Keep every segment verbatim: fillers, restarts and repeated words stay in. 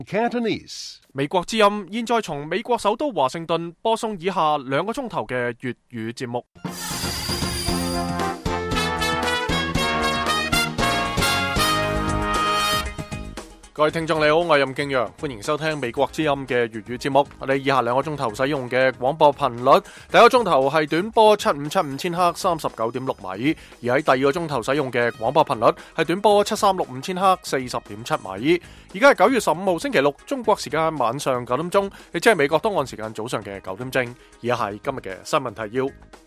Cantonese。 美國之音現在從美國首都華盛頓播送以下兩個鐘頭嘅粵語節目。各位聽眾你好，我係任敬陽，歡迎收聽美國之音嘅粵語節目。我哋以下兩個鐘頭使用嘅廣播頻率，第一個鐘頭係短波七五七五千赫三十九點六米，而喺第二個鐘頭使用嘅廣播頻率係短波七三六五千赫四十點七米。而家係九月十五號星期六，中國時間晚上九點鐘，亦即係美國東岸時間早上嘅九點正。以下係今日嘅新聞提要。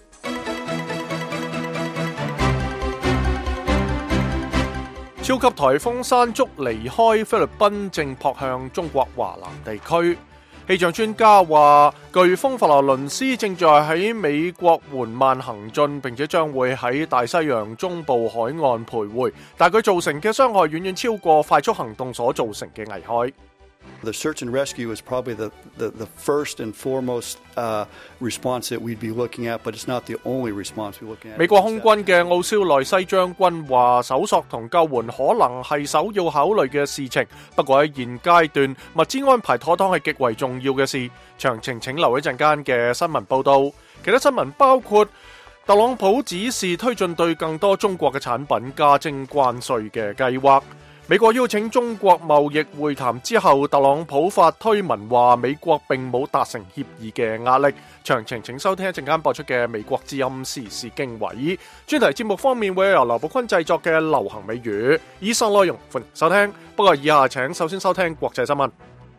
超級颱風山竹離開菲律賓，正撲向中國華南地區。氣象專家話，颶風佛羅倫斯正在喺美國緩慢行進，並且將會喺大西洋中部海岸徘徊，但佢造成嘅傷害遠遠超過快速行動所造成嘅危害。 The search and rescue is probably the, the, the first and foremost uh, response that we'd be looking at, but it's not the only response we're looking at. 美國空軍嘅奧肖內西將軍話，搜索同救援可能係首要考慮嘅事情，不過喺現階段，物資安排妥當係極為重要嘅事。詳情請留一陣間嘅新聞報道。其他新聞包括特朗普指示推進對更多中國嘅產品加徵關稅嘅計劃。美國邀請中國貿易會談之後，特朗普發推文話美國並冇達成協議嘅壓力。詳情請收聽一陣間播出嘅美國之音時事經緯。專題節目方面會由劉寶坤製作嘅流行美語。以上內容歡迎收聽，不過以下請首先收聽國際新聞。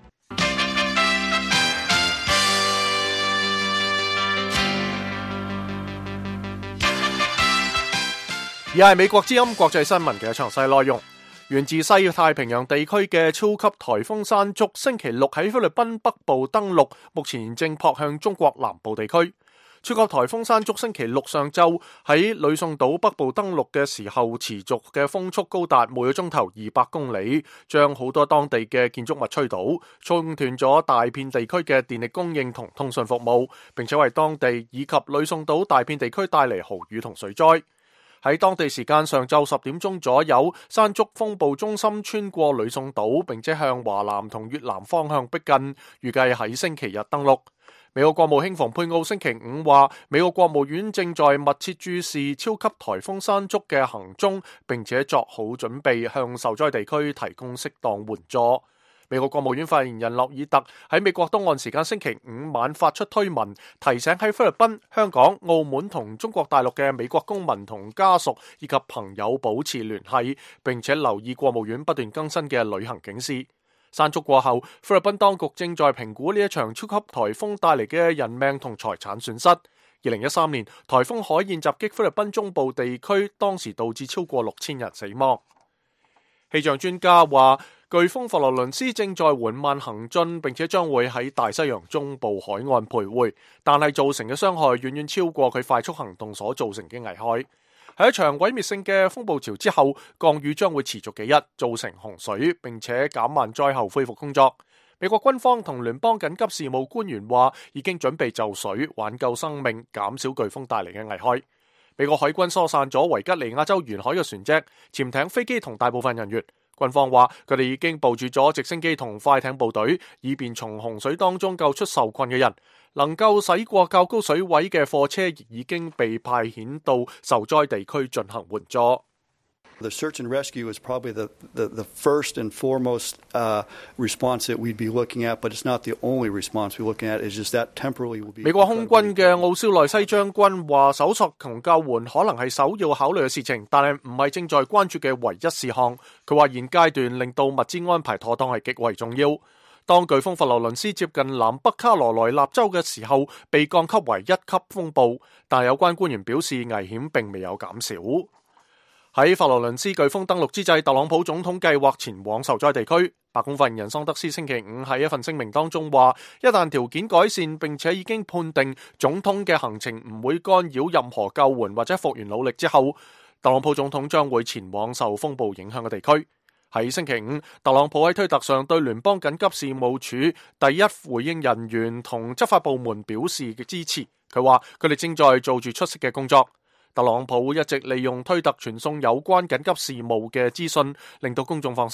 而係美國之音國際新聞嘅詳細內容。源自西太平洋地區嘅超級颱風山竹星期六喺菲律賓北部登陸，目前正撲向中國南部地區。超級颱風山竹星期六上晝喺呂宋島北部登陸嘅時候，持續嘅風速高達每個鐘頭二百公里，將好多當地嘅建築物吹倒，中斷咗大片地區嘅電力供應同通訊服務，並且為當地以及呂宋島大片地區帶嚟豪雨同水災。喺當地時間上晝十點鐘左右，山竹風暴中心穿過呂宋島，並且向華南同越南方向逼近，預計喺星期日登陸。美國國務卿蓬佩奧星期五話，美國國務院正在密切注視超級颱風山竹嘅行蹤，並且作好準備向受災地區提供適當援助。美國國務院發言人洛爾特喺美國東岸時間星期五晚發出推文，提醒喺菲律賓、香港、澳門同中國大陸嘅美國公民同家屬以及朋友保持聯繫，並且留意國務院不斷更新嘅旅行警示。山竹過後，菲律賓當局正在評估呢一場超級颱風帶嚟嘅人命同財產損失。二零一三年，颱風海燕襲擊菲律賓中部地區，當時導致超過六千人死亡。氣象專家話，颶風佛羅倫斯正在緩慢行進，並且將會喺大西洋中部海岸徘徊，但係造成嘅傷害遠遠超過佢快速行動所造成嘅危害。喺一場毀滅性嘅風暴潮之後，降雨將會持續幾日，造成洪水，並且減慢災後恢復工作。美國軍方同聯邦緊急事務官員話，已經準備就水挽救生命，減少颶風帶嚟嘅危害。美國海軍疏散咗維吉尼亞州沿海嘅船隻、潛艇、飛機同大部分人員。軍方話佢哋已經部署咗直升機同快艇部隊，以便從洪水當中救出受困嘅人。能夠駛過較高水位嘅貨車亦已經被派遣到受災地區進行援助。 The search and rescue is probably the, the, the first and foremost uh, response that we'd be looking at, but it's not the only response we're looking at. It's just that temporarily will be. 美國空軍嘅奧肖內西將軍話，搜索同救援可能係首要考慮嘅事情，但係唔係正在關注嘅唯一事項。佢話現階段令到物資安排妥當係極為重要。當颶風佛羅倫斯接近南北卡羅來納州嘅時候，被降級為一級風暴，但有關官員表示危險並未有減少。喺佛羅倫斯颶風登陸之際，特朗普總統計劃前往受災地區。白宮發言人桑德斯星期五喺一份聲明當中話，一旦條件改善，並且已經判定總統嘅行程唔會干擾任何救援或者復原努力之後，特朗普總統將會前往受風暴影響嘅地區。喺星期五，特朗普喺推特上對聯邦緊急事務處第一回應人員同執法部門表示嘅支持。佢話佢哋正在做住出色嘅工作。特朗普一直利用推特傳送有關緊急事務嘅資訊，令到公眾放心。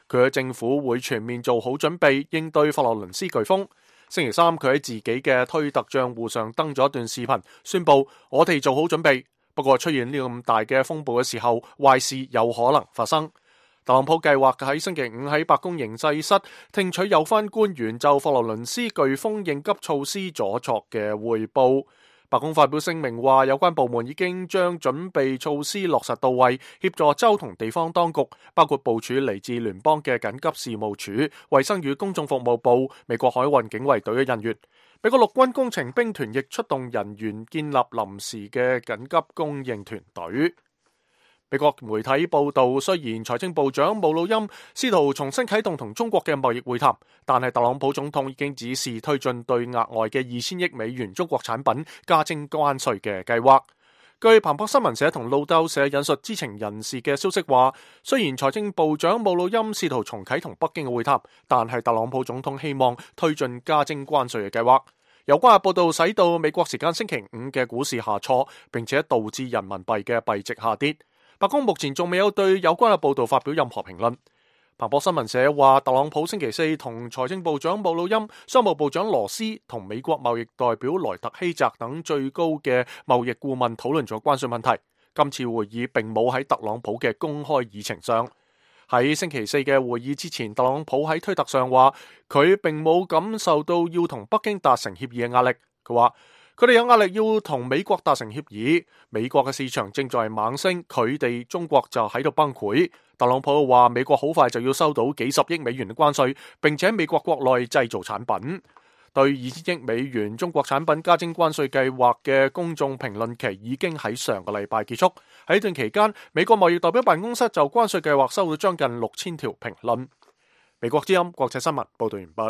佢嘅政府會全面做好準備應對佛羅倫斯颶風。星期三，佢喺自己嘅推特賬戶上登咗一段視頻，宣布我哋做好準備。不過出現呢個咁大嘅風暴嘅時候，壞事有可能發生。特朗普計劃喺星期五喺白宮形勢室聽取有關官員就佛羅倫斯颶風應急措施所作嘅匯報。白宮發表聲明話，有關部門已經將準備措施落實到位，協助州同地方當局，包括部署嚟自聯邦嘅緊急事務處、衛生與公眾服務部、美國海運警衛隊嘅人員。美國陸軍工程兵團亦出動人員建立臨時嘅緊急供應團隊。美國媒體報道，雖然財政部長姆努欽試圖重新啟動同中國嘅貿易會談，但係特朗普總統已經指示推進對額外嘅二千億美元中國產品加徵關稅嘅計劃。據彭博新聞社同路透社引述知情人士嘅消息話，雖然財政部長姆努欽試圖重啟同北京嘅會談，但係特朗普總統希望推進加徵關稅嘅計劃。有關嘅報道使到美國時間星期五嘅股市下挫，並且導致人民幣嘅幣值下跌。白宮目前仲未有對有關嘅報道發表任何評論。彭博新聞社話，特朗普星期四同財政部長姆努欽、商務部長羅斯同美國貿易代表萊特希澤等最高嘅貿易顧問討論咗關稅問題。今次會議並冇喺特朗普嘅公開議程上。喺星期四嘅會議之前，特朗普喺推特上話，佢並冇感受到要同北京達成協議嘅壓力。佢話，佢哋有壓力要同美國達成協議，美國嘅市場正在猛升，佢哋中國就喺度崩潰。特朗普話美國好快就要收到幾十億美元嘅關稅，並且美國國內製造產品。對二千億美元中國產品加徵關稅計劃嘅公眾評論期已經喺上個禮拜結束。喺呢段期間，美國貿易代表辦公室就關稅計劃收到將近六千條評論。美國之音國際新聞報道完畢。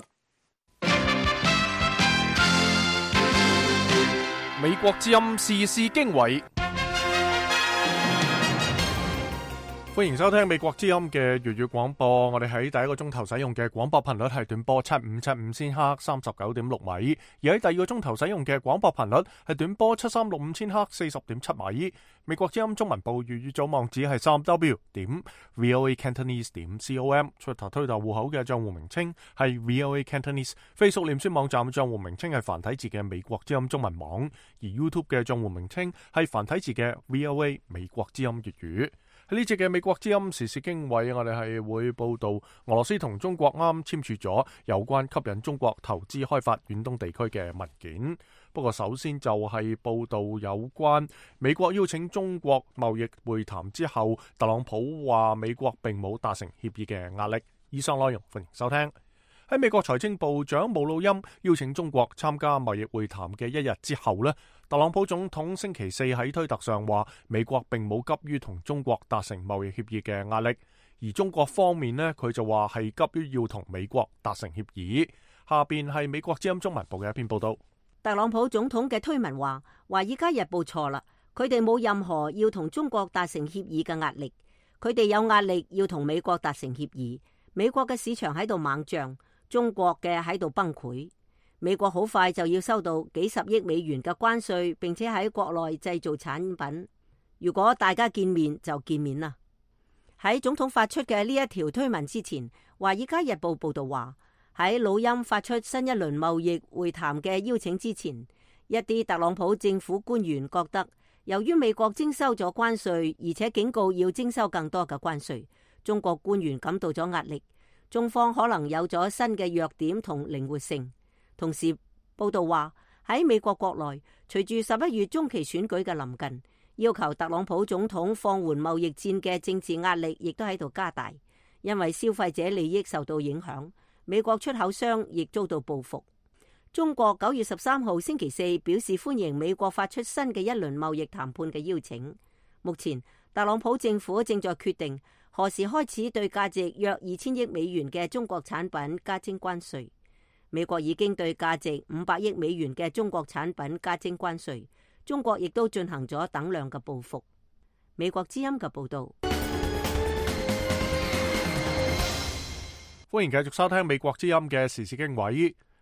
美國之音時事經緯，歡迎收聽美國之音嘅粵語廣播。我哋喺第一個鐘頭使用嘅廣播頻率係短波七五七五千赫，三十九點六米；而喺第二個鐘頭使用嘅廣播頻率係短波七三六五千赫，四十點七米。美國之音中文部粵語組網址係三 w 點 voa cantonese 點 com， 出頭推特戶口嘅賬戶名稱係 voa cantonese， Facebook 臉書網站嘅賬戶名稱係繁體字嘅美國之音中文網，而 YouTube 嘅賬戶名稱係繁體字嘅 voa 美國之音粵語。喺呢節嘅美國之音時事經緯，我哋係會報道俄羅斯同中國啱簽署咗有關吸引中國投資開發遠東地區嘅文件。不過首先就係報道有關美國邀請中國貿易會談之後，特朗普話美國並冇達成協議嘅壓力。以上內容歡迎收聽。喺美國財政部長姆努欽邀請中國參加貿易會談嘅一日之後呢，特朗普總統星期四喺推特上話，美國並冇急於同中國達成貿易協議嘅壓力，而中國方面呢，佢就話係急於要同美國達成協議。下邊係美國之音中文部嘅一篇報道。 特朗普總統嘅推文話，華爾街日報錯啦，佢哋冇任何要同中國達成協議嘅壓力，佢哋有壓力要同美國達成協議。美國嘅市場喺度猛漲，中國嘅喺度崩潰。美國好快就要收到幾十億美元嘅關稅，並且喺國內製造產品。如果大家見面就見面啦。喺總統發出嘅呢一條推文之前，華爾街日報報道話，喺魯欽發出新一輪貿易會談嘅邀請之前，一啲特朗普政府官員覺得，由於美國徵收咗關稅，而且警告要徵收更多嘅關稅，中國官員感到咗壓力。中方可能有咗新嘅弱點同靈活性。同時報道話，喺美國國內，隨住十一月中期選舉嘅臨近，要求特朗普總統放緩貿易戰嘅政治壓力亦都喺度加大，因為消費者利益受到影響，美國出口商亦遭到報復。中國九月十三號星期四表示歡迎美國發出新嘅一輪貿易談判嘅邀請。目前特朗普政府正在決定何時開始對價值約二千億美元嘅中國產品加徵關稅。美國已經對價值五百億美元嘅中國產品加徵關稅，中國亦都進行咗等量嘅報復。美國之音嘅報道。 歡迎繼續收聽美國之音嘅時事經緯。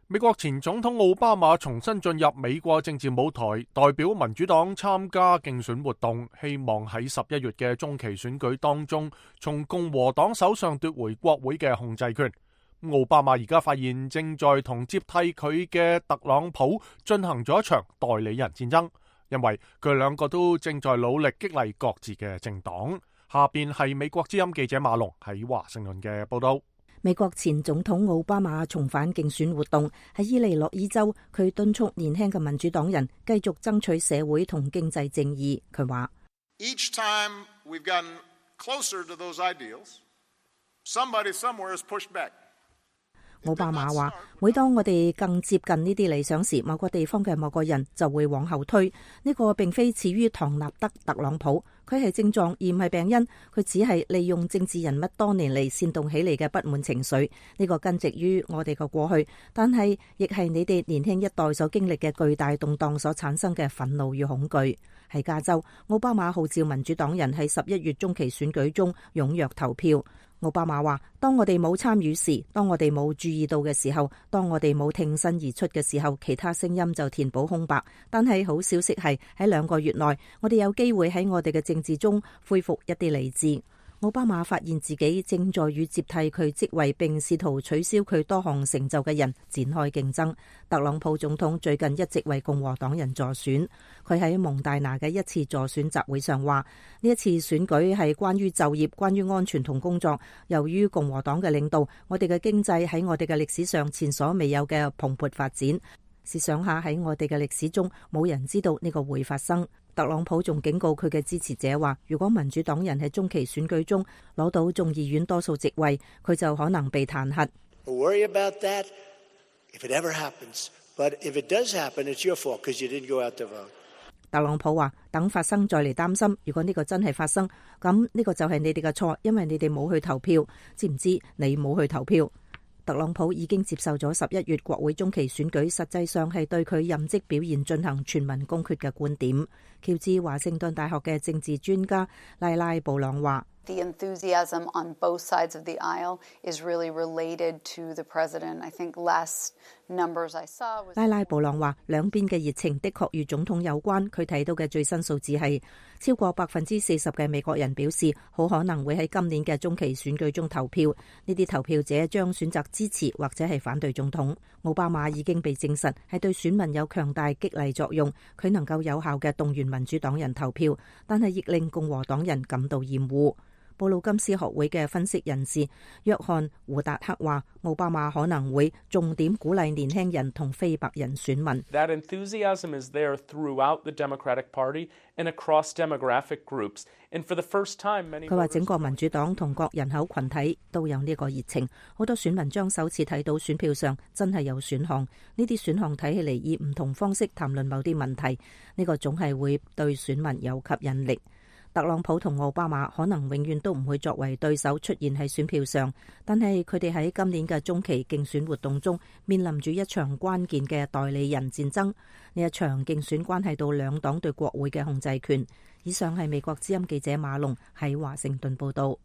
美國前總統奧巴馬重新進入美國政治舞台，代表民主黨參加競選活動，希望喺十一月嘅中期選舉當中，從共和黨手上奪回國會嘅控制權。奧巴馬而家發現正在同接替佢嘅特朗普進行咗一場代理人戰爭，因為佢兩個都正在努力激勵各自嘅政黨。下邊係美國之音記者馬龍喺華盛頓嘅報道。 美國前總統奧巴馬重返競選活動，喺伊利諾伊州，佢敦促年輕嘅民主黨人繼續爭取社會同經濟正義。佢話 ：Each time we've gotten closer to those ideals, somebody somewhere has pushed back. 奧巴馬話：每當我哋更接近呢啲理想時，某個地方嘅某個人就會往後推。呢個並非始於唐納德特朗普，佢係症狀而唔係病因。佢只係利用政治人物多年嚟煽動起嚟嘅不滿情緒。呢個根植於我哋嘅過去，但係亦係你哋年輕一代所經歷嘅巨大動盪所產生嘅憤怒與恐懼。喺加州，奧巴馬號召民主黨人喺十一月中期選舉中踴躍投票。奧巴馬話：當我哋冇參與時，當我哋冇注意到嘅時候，當我哋冇挺身而出嘅時候，其他聲音就填補空白。但係好消息係喺兩個月內，我哋有機會喺我哋嘅政治中恢復一啲理智。奧巴馬發現自己正在與接替佢職位並試圖取消佢多項成就嘅人展開競爭。特朗普總統最近一直為共和黨人助選。佢喺蒙大拿嘅一次助選集會上話：呢一次選舉係關於就業、關於安全同工作。由於共和黨嘅領導，我哋嘅經濟喺我哋嘅歷史上前所未有嘅蓬勃發展。試想下，喺我哋嘅歷史中，冇人知道呢個會發生。特朗普仲警告佢嘅支持者話，如果民主黨人喺中期選舉中攞到眾議院多數席位，佢就可能被彈劾。 Worry about that if it ever happens, but if it does happen, it's your fault because you didn't go out to vote. 特朗普話：等發生再嚟擔心。如果呢個真係發生，咁呢個就係你哋嘅錯，因為你哋冇去投票。知唔知你冇去投票？特朗普已經接受咗十一月國會中期選舉，實際上係對佢任職表現進行全民公決嘅觀點。喬治華盛頓大學嘅政治專家拉拉布朗話 ：The enthusiasm on both sides of the aisle is really related to the president. I think last numbers I saw was 拉拉布朗話，兩邊嘅熱情的確與總統有關。佢睇到嘅最新數字係超過百分之四十嘅美國人表示，好可能會喺今年嘅中期選舉中投票。呢啲投票者將選擇支持或者係反對總統。奧巴馬已經被證實係對選民有強大激勵作用，佢能夠有效嘅動員民主黨人投票，但係亦令共和黨人感到厭惡。布魯金斯學會嘅分析人士約翰胡達克話：奧巴馬可能會重點鼓勵年輕人同非白人選民。 That enthusiasm is there throughout the Democratic Party and across demographic groups. And for the first time, many 佢話整個民主黨同各人口群體都有呢個熱情。好多選民將首次睇到選票上真係有選項，呢啲選項睇起嚟以唔同方式談論某啲問題，呢個總係會對選民有吸引力。特朗普同奧巴馬可能永遠都唔會作為對手出現喺選票上，但係佢哋喺今年嘅中期競選活動中面臨住一場關鍵嘅代理人戰爭。呢一場競選關係到兩黨對國會嘅控制權。以上係美國之音記者馬龍喺華盛頓報道。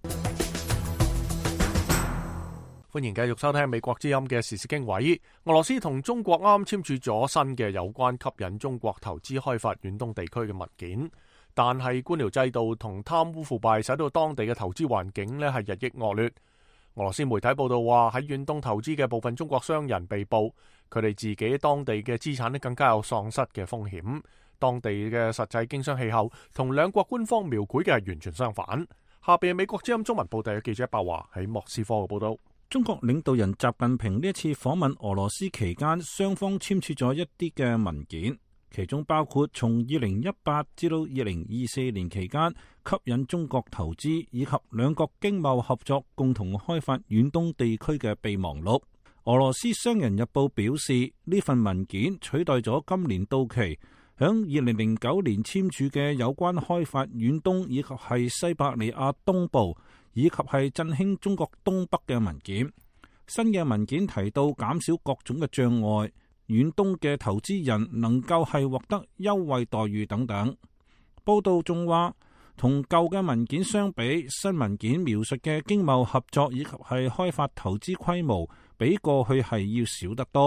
歡迎繼續收聽美國之音嘅時事經緯。俄羅斯同中國啱簽署咗新嘅有關吸引中國投資開發遠東地區嘅文件。但係官僚制度同貪污腐敗使到當地嘅投資環境呢係日益惡劣。俄羅斯媒體報道話，喺遠東投資嘅部分中國商人被捕，佢哋自己當地嘅資產呢更加有喪失嘅風險。當地嘅實際經商氣候同兩國官方描繪嘅係完全相反。下邊美國之音中文報道嘅記者白華喺莫斯科嘅報道。 中國領導人習近平呢一次訪問俄羅斯期間，雙方簽署咗一啲嘅文件。其中包括從二零一八至到二零二四年期間吸引中國投資，以及兩國經貿合作共同開發遠東地區嘅備忘錄。俄羅斯商人日報表示，呢份文件取代咗今年到期響二零零九年簽署嘅有關開發遠東以及係西伯利亞東部以及係振興中國東北嘅文件。新嘅文件提到減少各種嘅障礙，遠東嘅投資人能夠係獲得優惠待遇等等。報道仲話，同舊嘅文件相比，新文件描述嘅經貿合作以及係開發投資規模比過去係要少得多，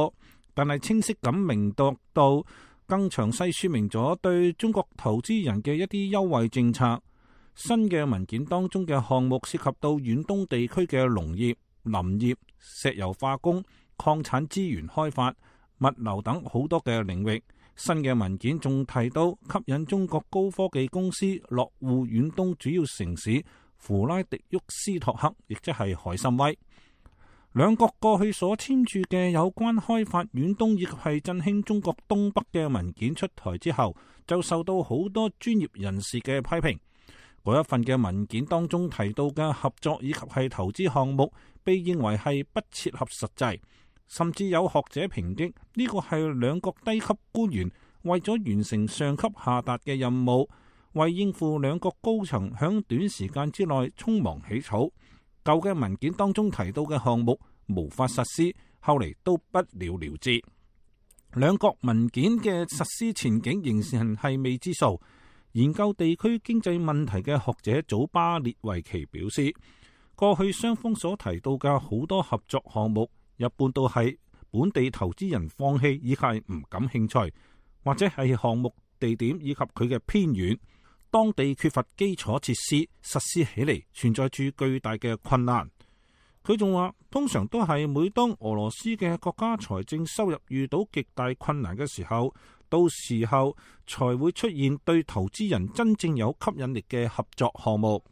但係清晰咁明讀到更詳細說明咗對中國投資人嘅一啲優惠政策。新嘅文件當中嘅項目涉及到遠東地區嘅農業、林業、石油化工、礦產資源開發、物流等好多嘅領域。新嘅文件仲提到吸引中國高科技公司落戶遠東主要城市符拉迪沃斯托克，亦即係海參崴。兩國過去所簽署嘅有關開發遠東以及係振興中國東北嘅文件出台之後，就受到好多專業人士嘅批評。嗰一份嘅文件當中提到嘅合作以及係投資項目，被認為係不切合實際，甚至有學者抨擊呢個係兩國低級官員為咗完成上級下達嘅任務，為應付兩國高層響短時間之內匆忙起草。舊嘅文件當中提到嘅項目無法實施，後嚟都不了了之。兩國文件嘅實施前景仍然係未知數。研究地區經濟問題嘅學者祖巴列維奇表示，過去雙方所提到嘅好多合作項目，一般都係本地投資人放棄以及係唔感興趣，或者係項目地點以及佢嘅偏遠，當地缺乏基礎設施，實施起嚟存在住巨大嘅困難。佢仲話，通常都係每當俄羅斯嘅國家財政收入遇到極大困難嘅時候，到時候才會出現對投資人真正有吸引力嘅合作項目。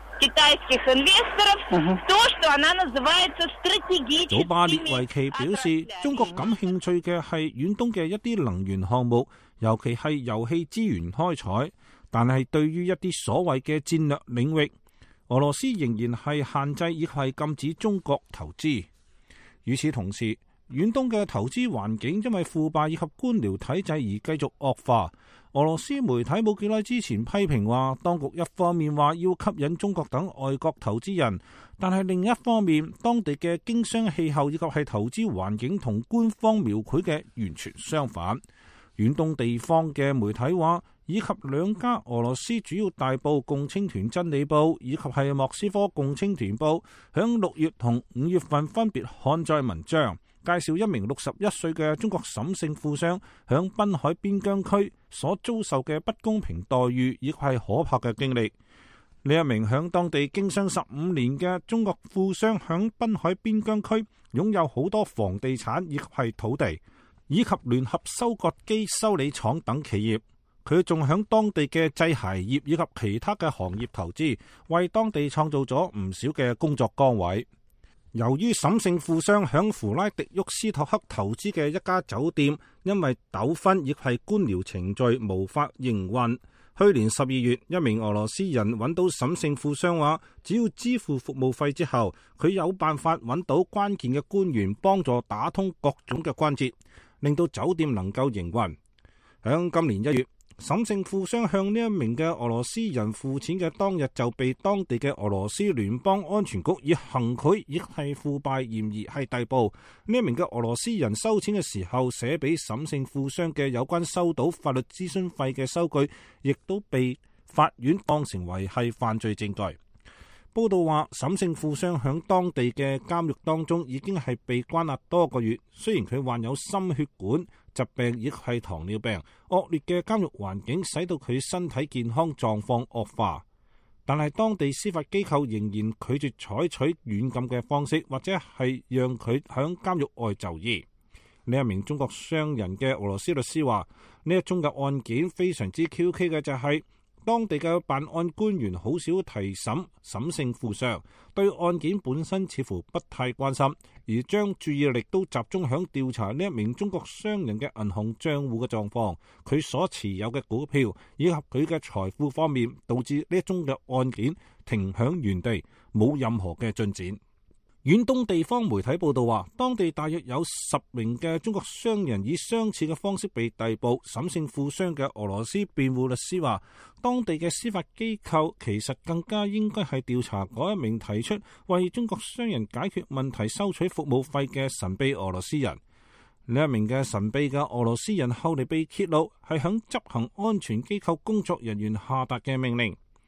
祖巴列維奇表示，中國感興趣嘅係遠東嘅一啲能源項目，尤其係油氣資源開採，但係對於一啲所謂嘅戰略領域，俄羅斯仍然係限制亦係禁止中國投資。與此同時，遠東嘅投資環境因為腐敗以及官僚體制而繼續惡化。俄羅斯媒體冇幾耐之前批評話，當局一方面話要吸引中國等外國投資人，但係另一方面，當地嘅經商氣候以及係投資環境同官方描繪嘅完全相反。遠東地方嘅媒體話，以及兩家俄羅斯主要大報共青團真理報以及係莫斯科共青團報，響六月同五月份分別刊載文章，介紹一名六十一歲嘅中國沈姓富商響濱海邊疆區所遭受嘅不公平待遇，亦係可怕嘅經歷。呢一名響當地經商十五年嘅中國富商響濱海邊疆區擁有好多房地產以及係土地，以及聯合收割機修理廠等企業。佢仲響當地嘅製鞋業以及其他嘅行業投資，為當地創造咗唔少嘅工作崗位。由於沈姓富商響符拉迪沃斯托克投資嘅一家酒店，因為糾紛亦係官僚程序無法營運。去年十二月，一名俄羅斯人揾到沈姓富商話，只要支付服務費之後，佢有辦法揾到關鍵嘅官員幫助打通各種嘅關節，令到酒店能夠營運。響今年一月，沈姓富商向呢一名嘅俄羅斯人付錢嘅當日，就被當地嘅俄羅斯聯邦安全局以行賄亦係腐敗嫌疑係逮捕。呢一名嘅俄羅斯人收錢嘅時候寫俾沈姓富商嘅有關收到法律諮詢費嘅收據，亦都被法院當成為係犯罪證據。報道話，沈姓富商響當地嘅監獄當中已經係被關押多個月，雖然佢患有心血管疾病亦係糖尿病，惡劣嘅監獄環境使到佢身體健康狀況惡化，但係當地司法機構仍然拒絕採取軟禁嘅方式，或者係讓佢響監獄外就醫。呢一名中國商人嘅俄羅斯律師話，呢一宗嘅案件非常之蹊蹺嘅就係、是當地嘅辦案官員好少提審沈姓富商，對案件本身似乎不太關心，而將注意力都集中響調查呢一名中國商人嘅銀行賬戶嘅狀況，佢所持有嘅股票以及佢嘅財富方面，導致呢一宗嘅案件停響原地，冇任何嘅進展。遠東地方媒體報道話，當地大約有十名嘅中國商人以相似嘅方式被逮捕。沈姓富商嘅俄羅斯辯護律師話，當地嘅司法機構其實更加應該係調查嗰一名提出為中國商人解決問題收取服務費嘅神秘俄羅斯人。呢一名嘅神秘嘅俄羅斯人後嚟被揭露係響執行安全機構工作人員下達嘅命令。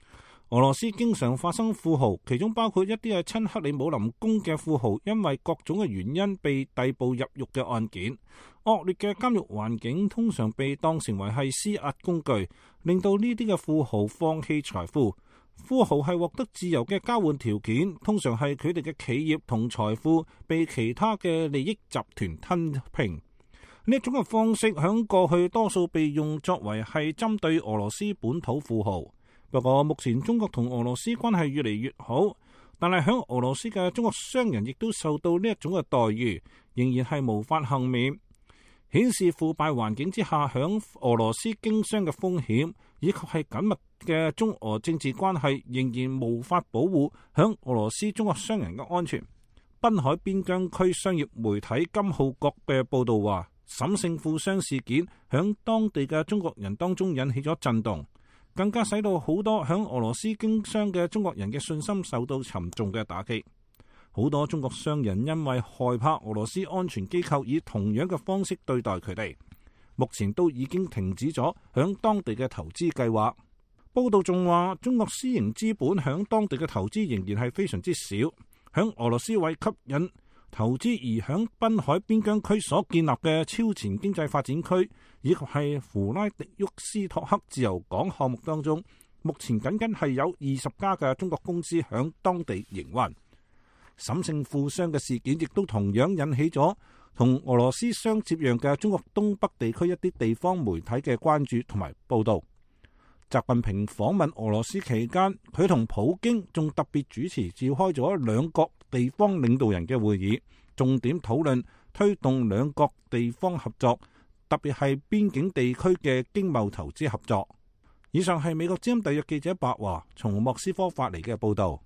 俄羅斯經常發生富豪，其中包括一啲係親克里姆林宮嘅富豪，因為各種嘅原因被逮捕入獄嘅案件。惡劣嘅監獄環境通常被當成為係施壓工具，令到呢啲嘅富豪放棄財富。富豪係獲得自由嘅交換條件，通常係佢哋嘅企業同財富被其他嘅利益集團吞併。呢一種嘅方式響過去多數被用作為係針對俄羅斯本土富豪。不過目前中國同俄羅斯關係越嚟越好，但係響俄羅斯嘅中國商人亦都受到呢一種嘅待遇，仍然係無法幸免，顯示腐敗環境之下響俄羅斯經商嘅風險，以及係緊密嘅中俄政治關係仍然無法保護響俄羅斯中國商人嘅安全。濱海邊疆區商業媒體金浩國嘅報道話，沈姓富商事件響當地嘅中國人當中引起咗震動，更加使到好多響俄羅斯經商嘅中國人嘅信心受到沉重嘅打擊。好多中國商人因為害怕俄羅斯安全機構以同樣嘅方式對待佢哋，目前都已經停止咗響當地嘅投資計劃。報道仲話，中國私營資本響當地嘅投資仍然係非常之少。響俄羅斯為吸引投資而響濱海邊疆區所建立嘅超前經濟發展區，以及係弗拉迪沃斯托克自由港項目當中，目前僅僅係有二十家嘅中國公司響當地營運。沈姓富商嘅事件亦都同樣引起咗同俄羅斯相接壤嘅中國東北地區一啲地方媒體嘅關注同埋報道。習近平訪問俄羅斯期間，佢同普京仲特別主持召開咗兩國地方領導人嘅會議，重點討論推動兩國地方合作，特別係邊境地區嘅經貿投資合作。以上係美國之音特約記者白華從莫斯科發嚟嘅報道。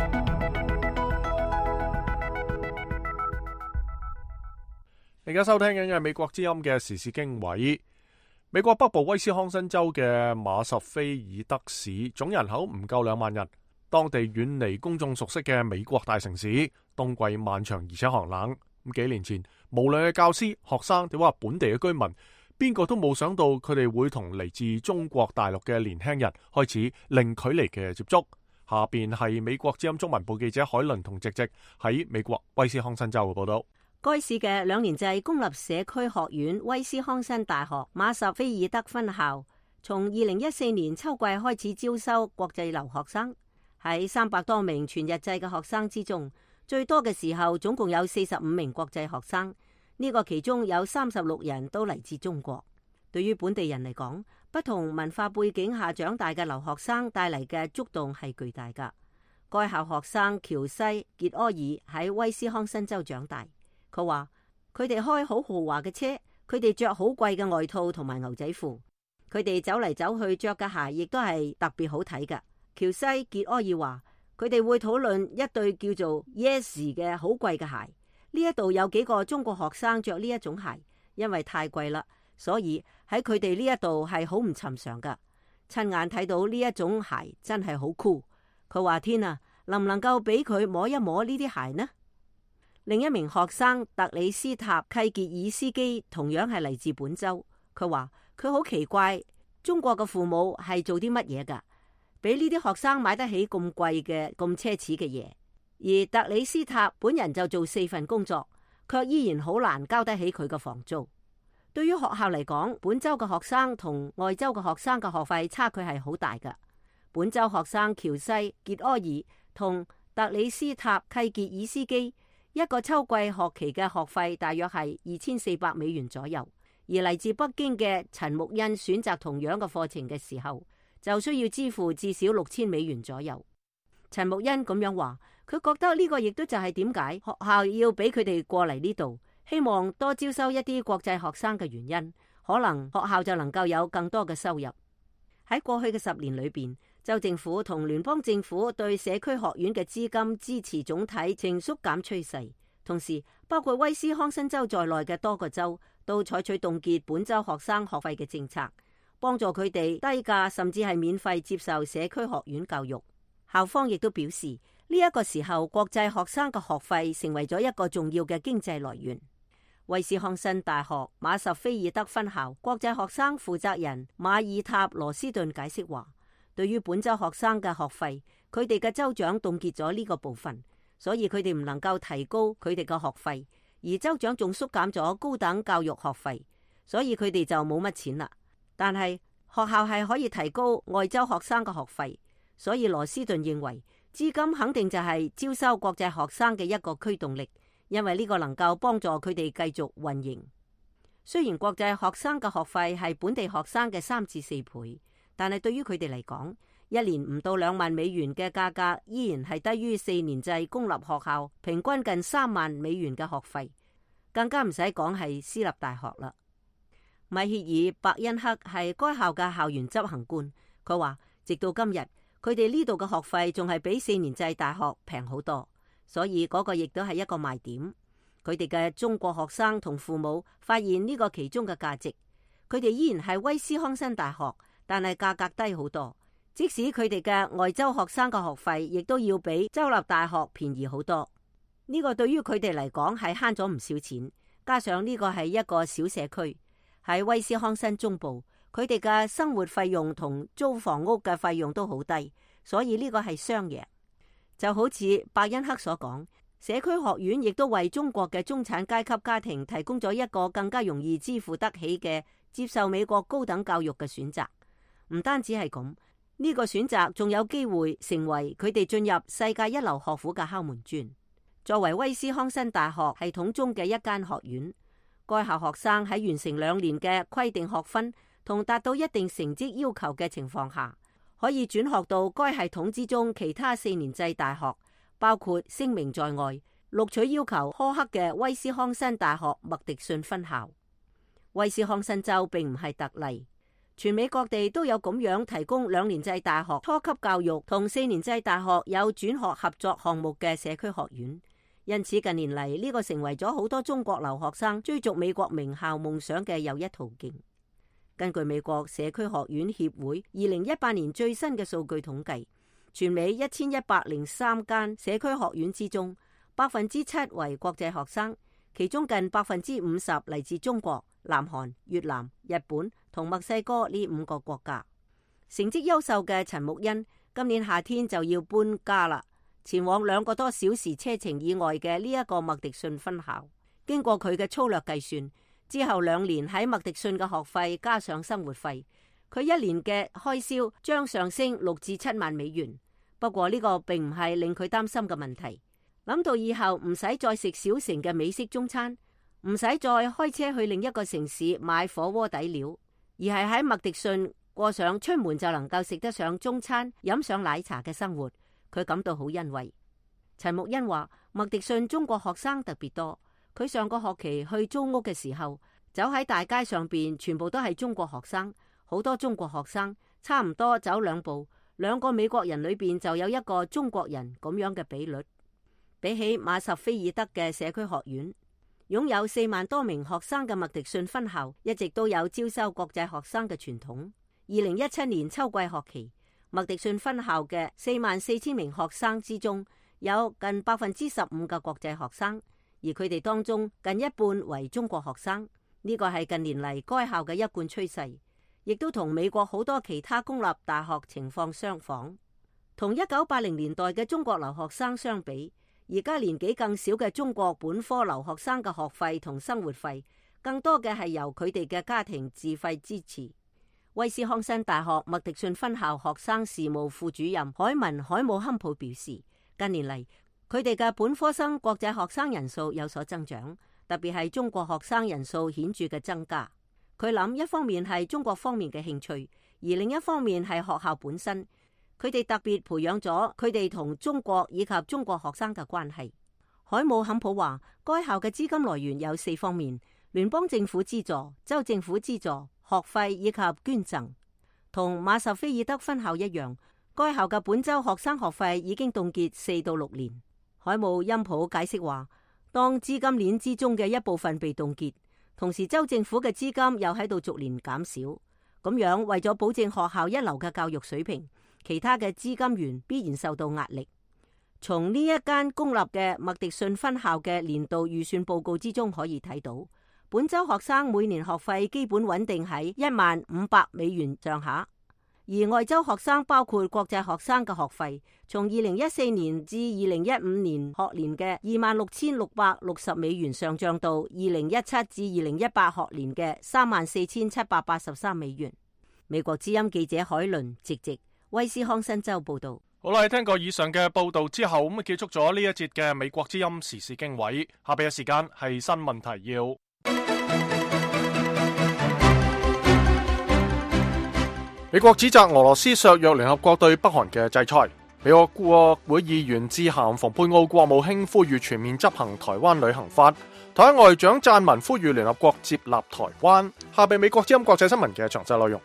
而家收聽緊嘅係美國之音嘅時事經緯。美國北部威斯康辛州嘅馬什菲爾德市總人口唔夠兩萬人，當地遠離公眾熟悉嘅美國大城市，冬季漫長而且寒冷。咁幾年前，無論係教師、學生定話本地嘅居民，邊個都冇想到佢哋會同嚟自中國大陸嘅年輕人開始零距離嘅接觸。下邊係美國之音中文部記者海倫同直直喺美國威斯康辛州嘅報道。 該市嘅兩年制公立社區學院威斯康辛大學馬什菲爾德分校，從二零一四年秋季開始招收國際留學生。喺三百多名全日制嘅學生之中，最多嘅時候總共有四十五名國際學生。呢個其中有三十六人都嚟自中國。對於本地人嚟講，不同文化背景下長大嘅留學生帶嚟嘅觸動係巨大噶。該校學生喬西傑柯爾喺威斯康辛州長大。佢話佢哋開好豪華嘅車，佢哋着好貴嘅外套同埋牛仔褲，佢哋走嚟走去着嘅鞋亦都係特別好睇㗎。喬西傑柯爾話佢哋會討論一對叫做 Yes 嘅好貴嘅鞋。呢一度有幾個中國學生着呢一種鞋，因為太貴啦，所以喺佢哋呢一度係好唔尋常噶。親眼睇到呢一種鞋真係好酷。佢話天啊，能唔能夠俾佢摸一摸呢啲鞋呢？另一名學生特里斯塔契傑爾斯基同樣係嚟自本州。佢話佢好奇怪，中國嘅父母係做啲乜嘢噶，俾呢啲學生買得起咁貴嘅咁奢侈嘅嘢。而特里斯塔本人就做四份工作，卻依然好難交得起佢嘅房租。對於學校嚟講，本州嘅學生同外州嘅學生嘅學費差距係好大噶。本州學生喬西傑柯爾同特里斯塔契傑爾斯基一個秋季學期嘅學費大約係二千四百美元左右，而嚟自北京嘅陳木恩選擇同樣嘅課程嘅時候，就需要支付至少六千美元左右。陳木恩咁樣話，佢覺得呢個亦都就係點解學校要俾佢哋過嚟呢度，希望多招收一啲國際學生嘅原因。可能學校就能夠有更多嘅收入。喺過去嘅十年裏邊，州政府同聯邦政府對社區學院嘅資金支持總體呈縮減趨勢，同時包括威斯康辛州在內嘅多個州都採取凍結本州學生學費嘅政策，幫助佢哋低價甚至係免費接受社區學院教育。校方亦都表示，呢一個時候國際學生嘅學費成為咗一個重要嘅經濟來源。威斯康辛大學馬什菲爾德分校國際學生負責人馬爾塔羅斯頓解釋話， 對於本州學生嘅學費，佢哋嘅州長凍結咗呢個部分，所以佢哋唔能夠提高佢哋嘅學費，而州長仲縮減咗高等教育學費，所以佢哋就冇乜錢啦。但係學校係可以提高外州學生嘅學費，所以羅斯頓認為資金肯定就係招收國際學生嘅一個驅動力，因為呢個能夠幫助佢哋繼續運營。雖然國際學生嘅學費係本地學生嘅三至四倍，但係對於佢哋嚟講，一年唔到兩萬美元嘅價格依然係低於四年制公立學校平均近三萬美元嘅學費，更加唔使講係私立大學啦。米歇爾伯恩克係該校嘅校園執行官，佢話直到今日，佢哋呢度嘅學費仲係比四年制大學平好多，所以嗰個亦都係一個賣點。佢哋嘅中國學生同父母發現呢個其中嘅價值，佢哋依然係威斯康辛大學，但係價格低好多。即使佢哋嘅外州學生嘅學費，亦都要比州立大學便宜好多。呢個對於佢哋嚟講係慳咗唔少錢，加上呢個係一個小社區喺威斯康辛中部，佢哋嘅生活費用同租房屋嘅費用都好低，所以呢個係雙贏。就好似伯恩克所講，社區學院亦都為中國嘅中產階級家庭提供咗一個更加容易支付得起嘅接受美國高等教育嘅選擇。唔單止係咁，呢個選擇仲有機會成為佢哋進入世界一流學府嘅敲門磚。作為威斯康辛大學系統中嘅一間學院，該校學生喺完成兩年嘅規定學分同達到一定成績要求嘅情況下，可以轉學到該系統之中其他四年制大學，包括聲名在外、錄取要求苛刻嘅威斯康辛大學麥迪遜分校。威斯康辛州並唔係特例，全美各地都有咁樣提供兩年制大學初級教育同四年制大學有轉學合作項目嘅社區學院。因此近年嚟呢個成為咗好多中國留學生追逐美國名校夢想嘅又一途徑。根據美國社區學院協會二零一八年最新嘅數據統計，全美一千一百零三間社區學院之中，百分之七為國際學生，其中近百分之五十嚟自中國、南韓、越南、日本同墨西哥呢五個國家。成績優秀嘅陳木恩今年夏天就要搬家啦，前往兩個多小時車程以外嘅呢一個麥迪遜分校。經過佢嘅粗略計算，之後兩年喺麥迪遜嘅學費加上生活費，佢一年嘅開銷將上升六至七萬美元。不過呢個並唔係令佢擔心嘅問題。諗到以後唔使再食小城嘅美式中餐，唔使再開車去另一個城市買火鍋底料，而係喺麥迪遜過上出門就能夠食得上中餐、飲上奶茶嘅生活，佢感到好欣慰。陳木恩話麥迪遜中國學生特別多，佢上個學期去租屋嘅時候，走喺大街上邊全部都係中國學生，好多中國學生，差唔多走兩步，兩個美國人裏邊就有一個中國人咁樣嘅比率。比起馬什菲爾德嘅社區學院，擁有四萬多名學生嘅麥迪遜分校一直都有招收國際學生嘅傳統。二零一七年秋季學期，麥迪遜分校嘅四萬四千名學生之中，有近百分之十五嘅國際學生，而佢哋當中近一半為中國學生。呢個係近年嚟該校嘅一貫趨勢，亦都同美國好多其他公立大學情況相仿。同一九八零年代嘅中國留學生相比，而家年紀更少嘅中國本科留學生嘅學費同生活費，更多嘅係由佢哋嘅家庭自費支持。威斯康辛大學麥迪遜分校學生事務副主任海文海姆坎普表示，近年嚟佢哋嘅本科生國際學生人數有所增長，特別係中國學生人數顯著嘅增加。佢諗一方面係中國方面嘅興趣，而另一方面係學校本身。佢哋特別培養咗佢哋同中國以及中國學生嘅關係。海姆坎普話，該校嘅資金來源有四方面：聯邦政府資助、州政府資助、學費以及捐贈。同馬什菲爾德分校一樣，該校嘅本州學生學費已經凍結四到六年。海姆欽普解釋話，當資金鏈之中嘅一部分被凍結，同時州政府嘅資金又喺度逐年減少，咁樣為咗保證學校一流嘅教育水平，其他嘅資金源必然受到壓力。從呢一間公立嘅麥迪遜分校嘅年度預算報告之中可以睇到，本州學生每年學費基本穩定喺一萬五百美元上下。 而外州學生包括國際學生嘅學費，從二零一四年至二零一五年學年嘅二萬六千六百六十美元上漲到二零一七至二零一八學年嘅三萬四千七百八十三美元。美國之音記者海倫直直威斯康辛州報道。 好啦，聽過以上嘅報道之後，咁啊結束咗呢一節嘅美國之音時事經緯。下邊嘅時間係新聞提要。美國指責俄羅斯削弱聯合國對北韓嘅制裁。美國國會議員致函蓬佩奧國務卿，呼籲全面執行台灣旅行法。台灣外長撰文呼籲聯合國接納台灣。下邊美國之音國際新聞嘅詳細內容。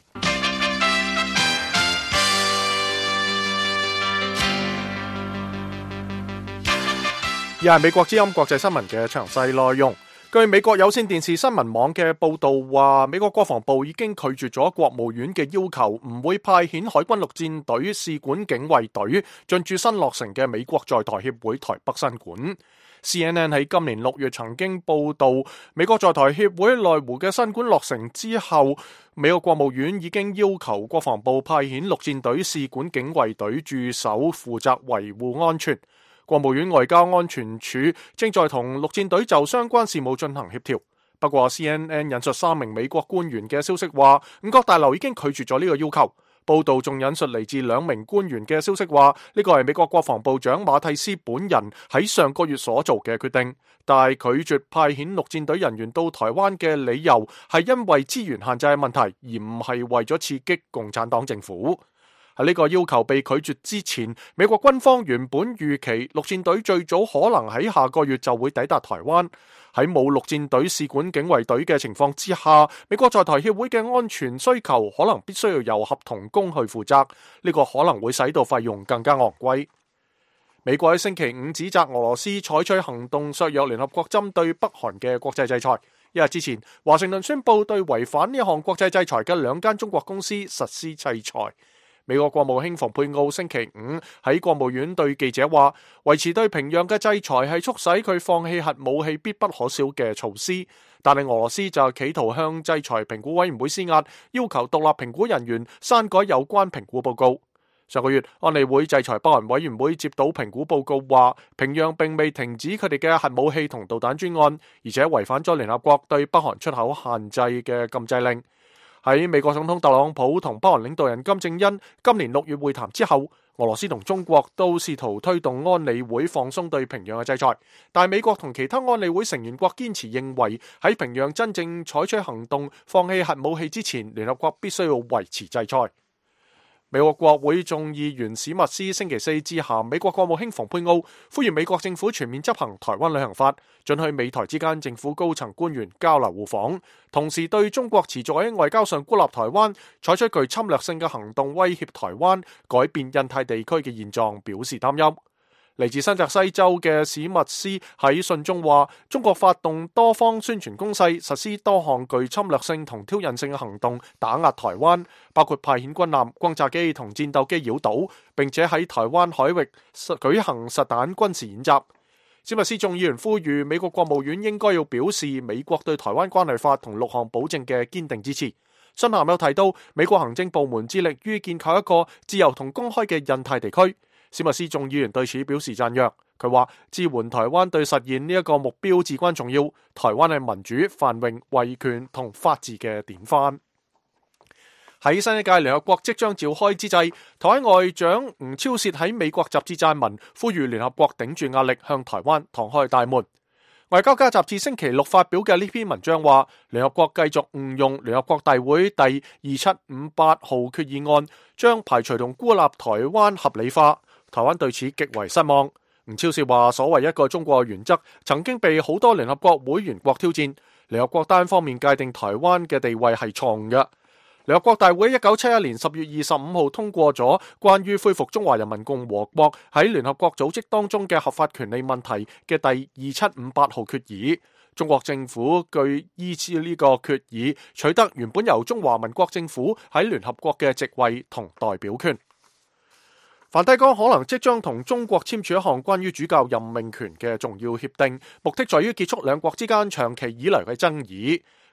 而係美國之音國際新聞嘅詳細內容。據美國有線電視新聞網嘅報道話，美國國防部已經拒絕咗國務院嘅要求，唔會派遣海軍陸戰隊試管警衛隊進駐新落成嘅美國在台協會台北新館。C N N 喺今年六月曾經報道，美國在台協會內湖嘅新館落成之後，美國國務院已經要求國防部派遣陸戰隊試管警衛隊駐守，負責維護安全。國務院外交安全處正在同陸戰隊就相關事務進行協調。不過 C N N 引述三名美國官員嘅消息話，五角大樓已經拒絕咗呢個要求。報道仲引述嚟自兩名官員嘅消息話，呢個係美國國防部長馬蒂斯本人喺上個月所做嘅決定，但係拒絕派遣陸戰隊人員到台灣嘅理由係因為資源限制嘅問題，而唔係為咗刺激共產黨政府。喺呢個要求被拒絕之前，美國軍方原本預期陸戰隊最早可能喺下個月就會抵達台灣。喺冇陸戰隊試管警衛隊嘅情況之下，美國在台協會嘅安全需求可能必須要由合同工去負責，呢個可能會使到費用更加昂貴。美國喺星期五指責俄羅斯採取行動削弱聯合國針對北韓嘅國際制裁。一日之前，華盛頓宣布對違反呢項國際制裁嘅兩間中國公司實施制裁。美國國務卿蓬佩奧星期五喺國務院對記者話，維持對平壤嘅制裁係促使佢放棄核武器必不可少嘅措施，但係俄羅斯就企圖向制裁評估委員會施壓，要求獨立評估人員刪改有關評估報告。上個月，安理會制裁北韓委員會接到評估報告話，平壤並未停止佢哋嘅核武器同導彈專案，而且違反咗聯合國對北韓出口限制嘅禁制令。喺美國總統特朗普同北韓領導人金正恩今年六月會談之後，俄羅斯同中國都試圖推動安理會放鬆對平壤嘅制裁，但係美國同其他安理會成員國堅持認為喺平壤真正採取行動放棄核武器之前，聯合國必須要維持制裁。美國國會眾議員史密斯星期四致函美國國務卿蓬佩奧，呼籲美國政府全面執行台灣旅行法，准許美台之間政府高層官員交流互訪，同時對中國持續喺外交上孤立台灣、採取具侵略性嘅行動威脅台灣、改變印太地區嘅現狀表示擔憂。嚟自新澤西州嘅史密斯喺信中話，中國發動多方宣傳攻勢，實施多項具侵略性同挑釁性嘅行動，打壓台灣，包括派遣軍艦、轟炸機同戰鬥機繞島，並且喺台灣海域舉行實彈軍事演習。史密斯眾議員呼籲美國國務院應該要表示美國對台灣關係法同六項保證嘅堅定支持。信函有提到，美國行政部門致力於建構一個自由同公開嘅印太地區。史密斯眾議員對此表示讚揚，佢話支援台灣對實現呢一個目標至關重要。台灣係民主、繁榮、維權同法治嘅典範。喺新一屆聯合國即將召開之際，台灣外長吳釗燮喺美國雜誌撰文，呼籲聯合國頂住壓力向台灣敞開大門。外交家雜誌星期六發表嘅呢篇文章話，聯合國繼續誤用聯合國大會第二七五八號決議案，將排除同孤立台灣合理化。台灣對此極為失望。吳釗燮話，所謂一個中國嘅原則曾經被好多聯合國會員國挑戰，聯合國單方面界定台灣嘅地位係錯誤嘅。聯合國大會一九七一年十月二十五號通過咗關於恢復中華人民共和國喺聯合國組織當中嘅合法權利問題嘅第二七五八號決議。中國政府據依照呢個決議取得原本由中華民國政府喺聯合國嘅席位同代表權。梵蒂岡可能即將同中國簽署一項關於主教任命權嘅重要協定，目的在於結束兩國之間長期以來嘅爭議。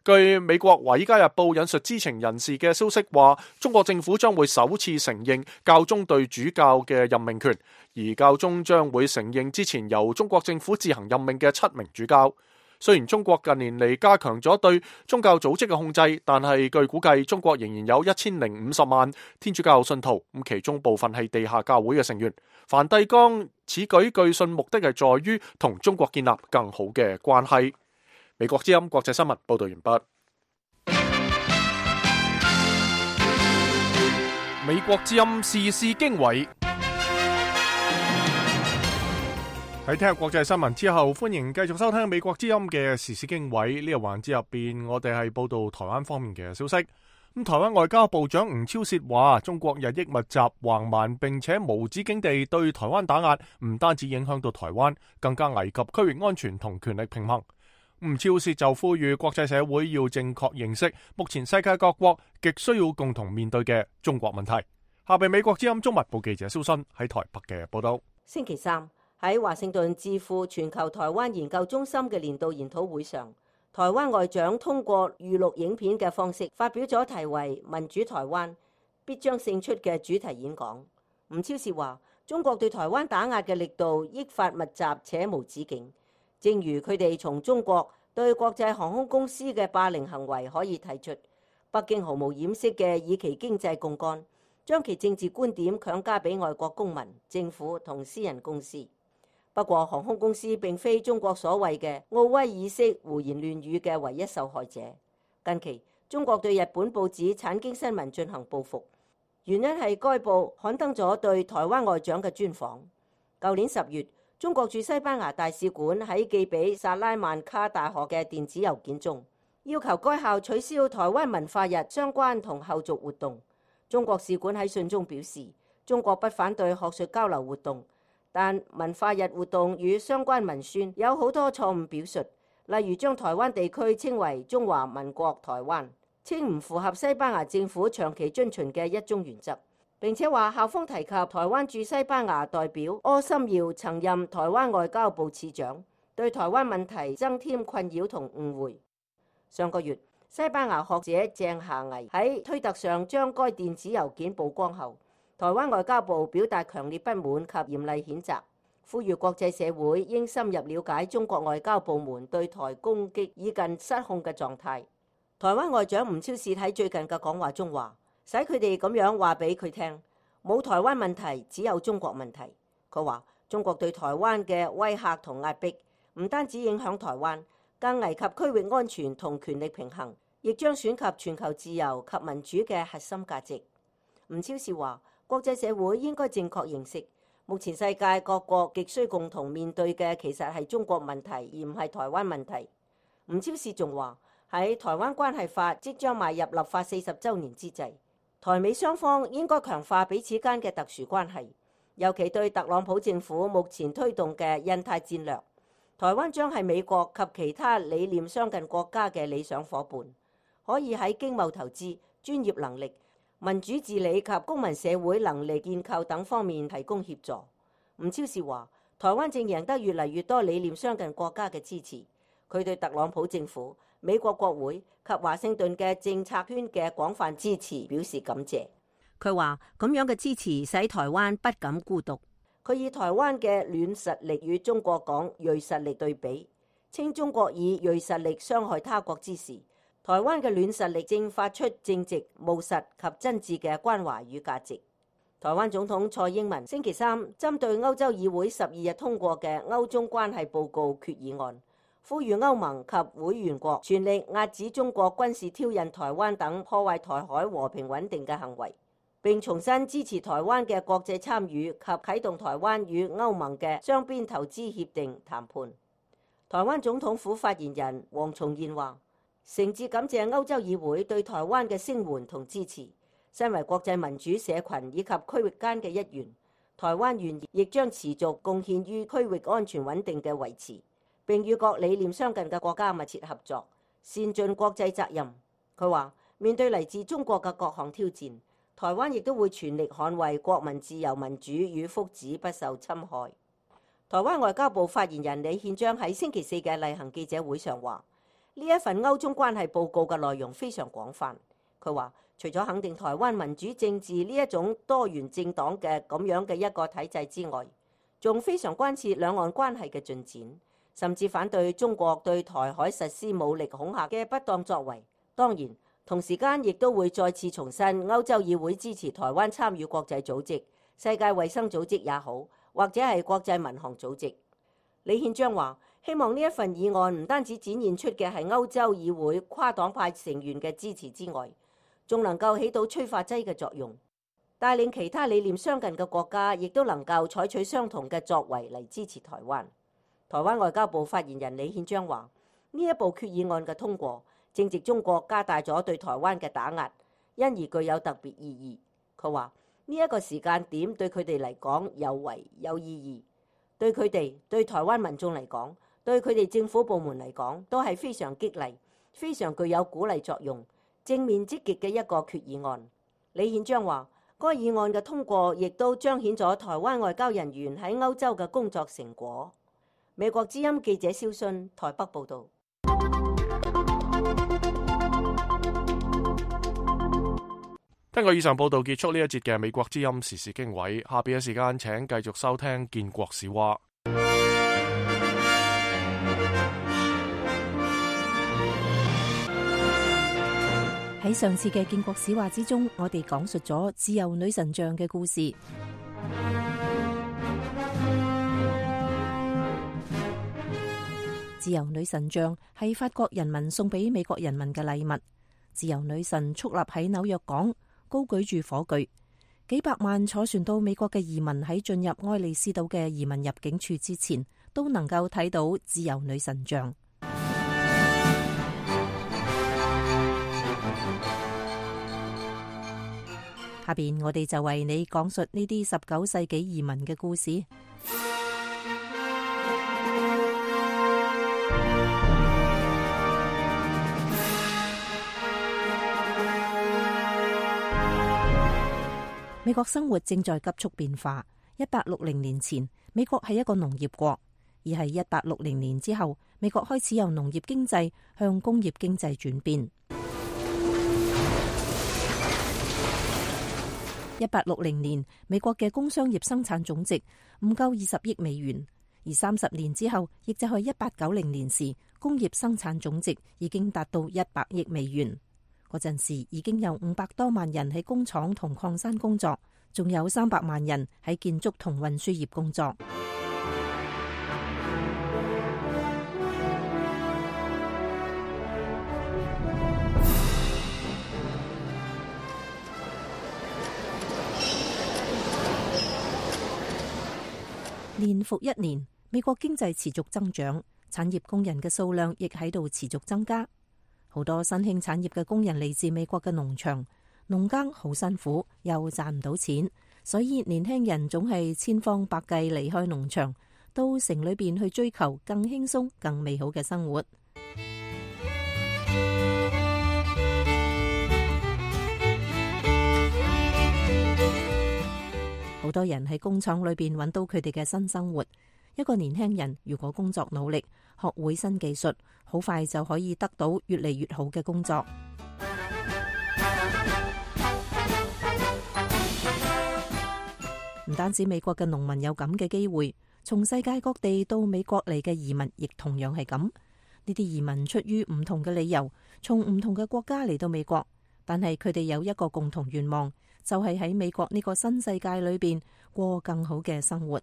據美國《華爾街日報》引述知情人士嘅消息話，中國政府將會首次承認教宗對主教嘅任命權，而教宗將會承認之前由中國政府自行任命嘅七名主教。雖然中國近年嚟加強咗對宗教組織嘅控制，但係據估計，中國仍然有一千零五十萬天主教信徒，咁其中部分係地下教會嘅成員。梵蒂岡此舉據信目的係在於同中國建立更好嘅關係。美國之音國際新聞報道完畢。美國之音時事經緯。喺聽日國際新聞之後，歡迎繼續收聽美國之音嘅時事經緯。呢個環節入邊，我哋係報道台灣方面嘅消息。咁台灣外交部長吳釗燮話，中國日益密集、橫蠻並且無止境地對台灣打壓，唔單止影響到台灣，更加危及區域安全同權力平衡。吳釗燮就呼籲國際社會要正確認識目前世界各國極需要共同面對嘅中國問題。下邊美國之音中文部記者蕭新喺台北嘅報道。 星期三喺華盛頓智庫全球台灣研究中心嘅年度研討會上，台灣外長通過預錄影片嘅方式發表咗題為《民主台灣必將勝出》嘅主題演講。吳釗燮話，中國對台灣打壓嘅力度益發密集且無止境。正如佢哋從中國對國際航空公司嘅霸凌行為可以睇出，北京毫無掩飾嘅以其經濟槓桿，將其政治觀點強加俾外國公民、政府同私人公司。不過，航空公司並非中國所謂嘅奧威爾式胡言亂語嘅唯一受害者。近期，中國對日本報紙產經新聞進行報復，原因係該報刊登咗對台灣外長嘅專訪。舊年十月，中國駐西班牙大使館喺寄俾薩拉曼卡大學嘅電子郵件中，要求該校取消台灣文化日相關同後續活動。中國使館喺信中表示，中國不反對學術交流活動，但文化日活動與相關文宣有好多錯誤表述，例如將台灣地區稱為中華民國台灣，稱唔符合西班牙政府長期遵循嘅一中原則。並且話校方提及台灣駐西班牙代表柯心耀曾任台灣外交部次長，對台灣問題增添困擾同誤會。上個月，西班牙學者鄭夏毅喺推特上將該電子郵件曝光後，台灣外交部表達強烈不滿及嚴厲譴責，呼籲國際社會應深入了解中國外交部門對台攻擊已近失控嘅狀態。台灣外長吳釗燮喺最近嘅講話中話，使佢哋咁樣話俾佢聽，冇台灣問題，只有中國問題。佢話中國對台灣嘅威嚇同壓迫，唔單止影響台灣，更危及區域安全同權力平衡，亦將損及全球自由及民主嘅核心價值。吳釗燮話，國際社會應該正確認識，目前世界各國極需共同面對嘅其實係中國問題，而唔係台灣問題。吳釗燮仲話，喺台灣關係法即將邁入立法四十週年之際，台美雙方應該強化彼此間嘅特殊關係，尤其對特朗普政府目前推動嘅印太戰略，台灣將係美國及其他理念相近國家嘅理想夥伴，可以喺經貿投資、專業能力、民主治理及公民社會能力建構等方面提供協助。吳釗燮話，台灣正贏得越嚟越多理念相近國家嘅支持，佢對特朗普政府、美國國會及華盛頓嘅政策圈嘅廣泛支持表示感謝。佢話咁樣嘅支持使台灣不敢孤獨。佢以台灣嘅軟實力與中國講銳實力對比，稱中國以銳實力傷害他國之時，台灣嘅軟實力正發出正直、務實及真摯嘅關懷與價值。台灣總統蔡英文星期三針對歐洲議會十二日通過嘅歐中關係報告決議案，呼籲歐盟及會員國全力遏止中國軍事挑釁台灣等破壞台海和平穩定嘅行為，並重申支持台灣嘅國際參與及啟動台灣與歐盟嘅雙邊投資協定談判。台灣總統府發言人黃重彥話，誠摯感謝歐洲議會對台灣嘅聲援同支持。身為國際民主社群以及區域間嘅一員，台灣願意亦將持續貢獻於區域安全穩定嘅維持，並與各理念相近嘅國家密切合作，善盡國際責任。佢話，面對嚟自中國嘅各項挑戰，台灣亦都會全力捍衛國民自由民主與福祉不受侵害。台灣外交部發言人李憲章喺星期四嘅例行記者會上話， 呢一份歐中關係報告嘅內容非常廣泛。佢話，除咗肯定台灣民主政治呢一種多元政黨嘅咁樣嘅一個體制之外，仲非常關切兩岸關係嘅進展，甚至反對中國對台海實施武力恐嚇嘅不當作為。當然，同時間亦都會再次重申歐洲議會支持台灣參與國際組織，世界衛生組織也好，或者係國際民航組織。李憲章話，希望呢一份議案唔單止展現出嘅係歐洲議會跨黨派成員嘅支持之外，仲能夠起到催化劑嘅作用，帶領其他理念相近嘅國家亦都能夠採取相同嘅作為嚟支持台灣。台灣外交部發言人李憲章話，呢一部決議案嘅通過，正值中國加大咗對台灣嘅打壓，因而具有特別意義。佢話呢一個時間點對佢哋嚟講有為有意義，對佢哋對台灣民眾嚟講，對佢哋政府部門嚟講，都係非常激勵、非常具有鼓勵作用、正面積極嘅一個決議案。李憲章話，該議案嘅通過亦都彰顯咗台灣外交人員喺歐洲嘅工作成果。美國之音記者蕭信台北報導。 根據以上報導結束呢一節嘅美國之音時事經緯，下邊嘅時間請繼續收聽建國史話。 喺上次嘅建國史話之中，我哋講述咗自由女神像嘅故事。自由女神像係法國人民送俾美國人民嘅禮物。自由女神矗立喺紐約港，高舉住火炬。幾百萬坐船到美國嘅移民喺進入愛麗絲島嘅移民入境處之前，都能夠睇到自由女神像。下邊我哋就為你講述呢啲十九世紀移民嘅故事。美國生活正在急速變化。一八六零年前，美國係一個農業國，而係一八六零年之後，美國開始由農業經濟向工業經濟轉變。一八六零年，美國嘅工商業生產總值唔夠二十億美元，而三十年之後，亦就係一八九零年時，工業生產總值已經達到一百億美元。嗰陣時已經有五百多萬人喺工廠同礦山工作，仲有三百萬人喺建築同運輸業工作。年復一年，美國經濟持續增長，產業工人嘅數量亦喺度持續增加。好多新興產業嘅工人嚟自美國嘅農場，農耕好辛苦，又賺唔到錢，所以年輕人總係千方百計離開農場，到城裏邊去追求更輕鬆、更美好嘅生活。好多人喺工廠裏邊揾到佢哋嘅新生活。一個年輕人如果工作努力，學會新技術，好快就可以得到越嚟越好嘅工作。唔單止美國嘅農民有咁嘅機會，從世界各地到美國嚟嘅移民亦同樣係咁。呢啲移民出於唔同嘅理由，從唔同嘅國家嚟到美國，但係佢哋有一個共同願望，就係喺美國呢個新世界裏邊過更好嘅生活。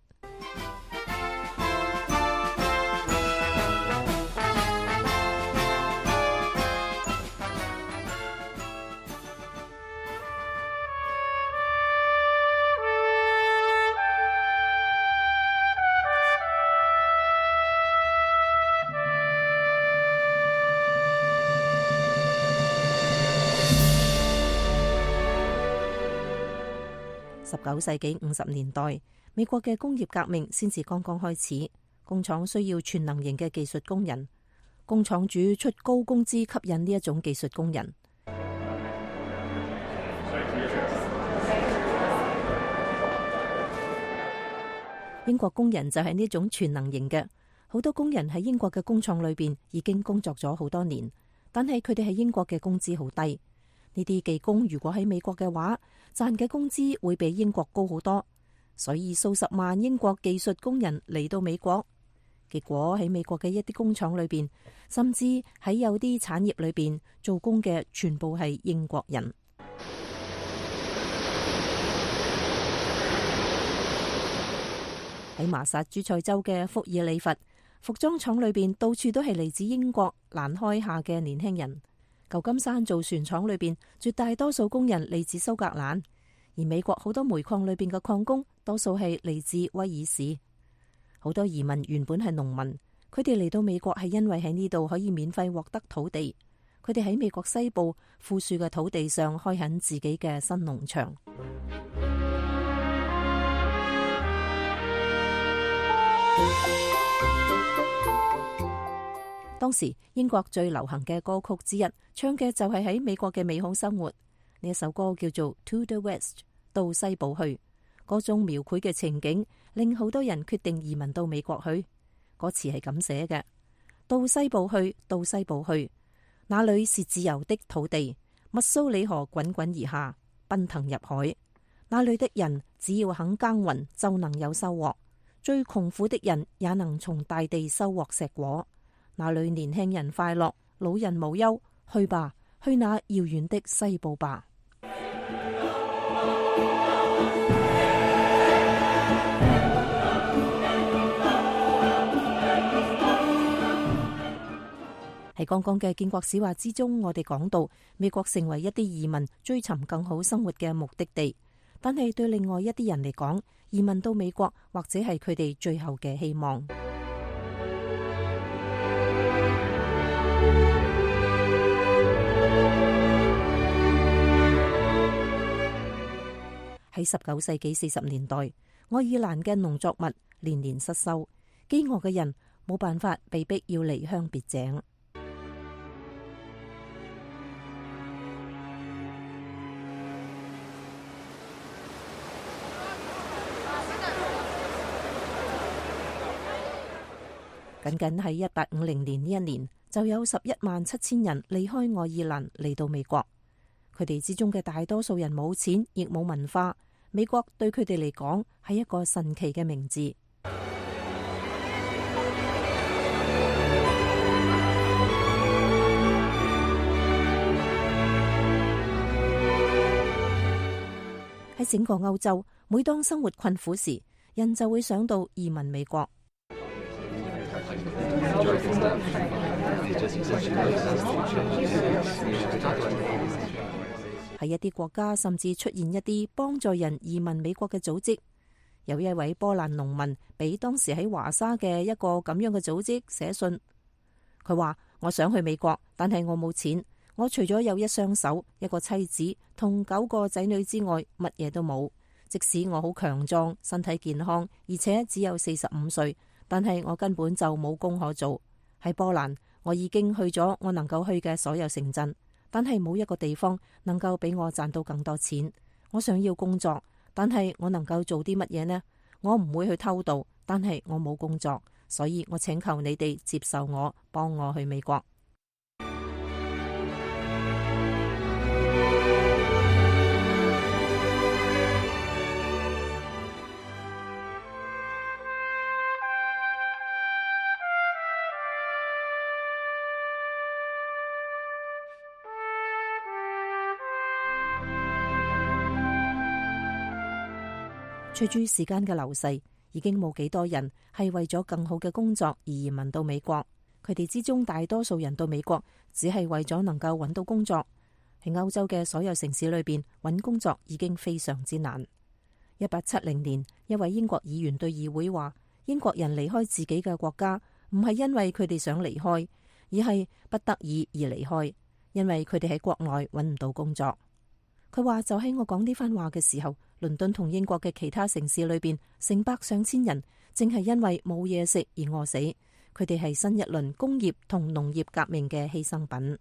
十九世紀五十年代，美國嘅工業革命先至剛剛開始，工廠需要全能型嘅技術工人，工廠主出高工資吸引呢一種技術工人。英國工人就係呢種全能型嘅， 好多工人喺英國嘅工廠裏邊已經工作咗好多年，但係佢哋喺英國嘅工資好低。呢啲技工如果喺美國嘅話，賺嘅工資會比英國高好多，所以數十萬英國技術工人嚟到美國。結果喺美國嘅一啲工廠裏邊，甚至喺有啲產業裏邊做工嘅全部係英國人。喺麻薩諸塞州嘅福爾里弗服裝廠裏邊，到處都係嚟自英國蘭開夏嘅年輕人。舊金山造船廠裏邊，絕大多數工人嚟自蘇格蘭，而美國好多煤礦裏邊嘅礦工，多數係嚟自威爾士。好多移民原本係農民，佢哋嚟到美國係因為喺呢度可以免費獲得土地。佢哋喺美國西部富庶嘅土地上開墾自己嘅新農場。當時英國最流行嘅歌曲之一，唱嘅就係喺美國嘅美好生活。呢一首歌叫做《To the West》，到西部去。嗰種描繪嘅情景令好多人決定移民到美國去。歌詞係咁寫嘅：到西部去，到西部去，那裏是自由的土地，密蘇里河滾滾而下，奔騰入海。那裏的人只要肯耕耘，就能有收穫。最窮苦的人也能從大地收穫碩果。那裏年輕人快樂，老人無憂。去吧，去那遙遠的西部吧。喺剛剛嘅建國史話之中，我哋講到美國成為一啲移民追尋更好生活嘅目的地，但係對另外一啲人嚟講，移民到美國或者係佢哋最後嘅希望。喺十九世紀四十年代，愛爾蘭嘅農作物年年失收，飢餓嘅人冇辦法，被逼要離鄉別井。僅僅喺一八五零年呢一年，就有十一萬七千人離開愛爾蘭嚟到美國。佢哋之中嘅大多數人冇錢，亦冇文化。美國對佢哋嚟講係一個神奇嘅名字。喺整個歐洲，每當生活困苦時，人就會想到移民美國。喺一啲國家，甚至出現一啲幫助人移民美國嘅組織。有一位波蘭農民俾當時喺華沙嘅一個咁樣嘅組織寫信，佢話：我想去美國，但係我冇錢。我除咗有一雙手、一個妻子同九個仔女之外，乜嘢都冇。即使我好強壯、身體健康，而且只有四十五歲，但係我根本就冇工可做。喺波蘭，我已經去咗我能夠去嘅所有城鎮，但係冇一個地方能夠俾我賺到更多錢。我想要工作，但係我能夠做啲乜嘢呢？我唔會去偷渡，但係我冇工作，所以我請求你哋接受我，幫我去美國。隨住時間嘅流逝，已經冇幾多人係為咗更好嘅工作而移民到美國。佢哋之中大多數人到美國，只係為咗能夠揾到工作。喺歐洲嘅所有城市裏邊，揾工作已經非常之難。一八七零年，一位英國議員對議會話：英國人離開自己嘅國家，唔係因為佢哋想離開，而係不得已而離開，因為佢哋喺國內揾唔到工作。佢話就喺我講呢番話嘅時候，倫敦同英國嘅其他城市裏邊，成百上千人正係因為冇嘢食而餓死。佢哋係新一輪工業同農業革命嘅犧牲品。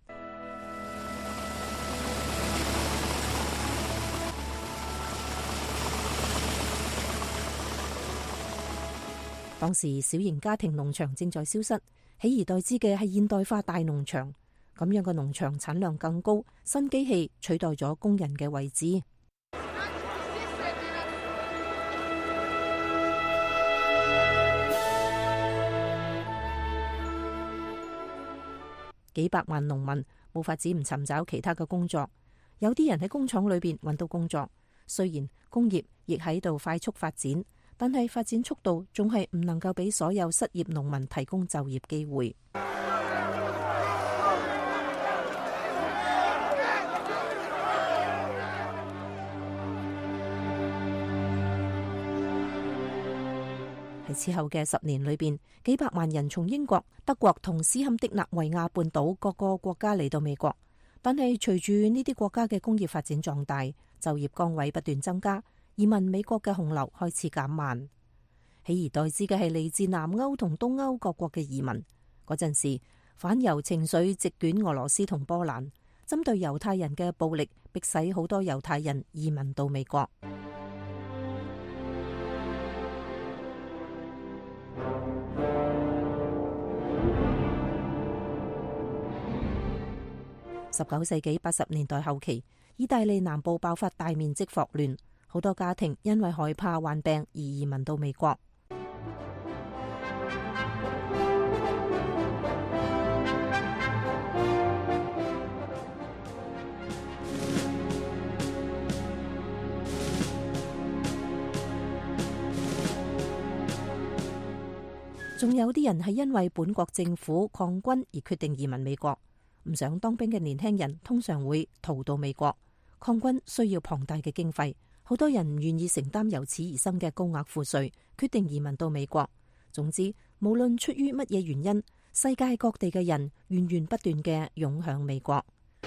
當時小型家庭農場正在消失，取而代之嘅係現代化大農場。咁樣嘅農場產量更高，新機器取代咗工人嘅位置。幾百萬農民冇法子唔尋找其他嘅工作，有啲人喺工廠裏邊揾到工作。雖然工業亦喺度快速發展，但係發展速度仲係唔能夠俾所有失業農民提供就業機會。喺之後嘅十年裏邊，幾百萬人從英國、德國同斯堪的納維亞半島各個國家嚟到美國，但係隨住呢啲國家嘅工業發展壯大，就業崗位不斷增加，移民美國嘅洪流開始減慢。取而代之嘅係嚟自南歐同東歐各國嘅移民。嗰陣時，反猶情緒席捲俄羅斯同波蘭，針對猶太人嘅暴力迫使好多猶太人移民到美國。十九世紀八十年代後期，意大利南部爆發大面積霍亂，好多家庭因為害怕患病而移民到美國。仲有啲人係因為本國政府抗軍而決定移民美國。唔想當兵嘅年輕人通常會逃到美國。抗軍需要龐大嘅經費，好多人唔願意承擔由此而生嘅高額賦稅，決定移民到美國。總之，無論出於乜嘢原因，世界各地嘅人源源不斷嘅湧向美國。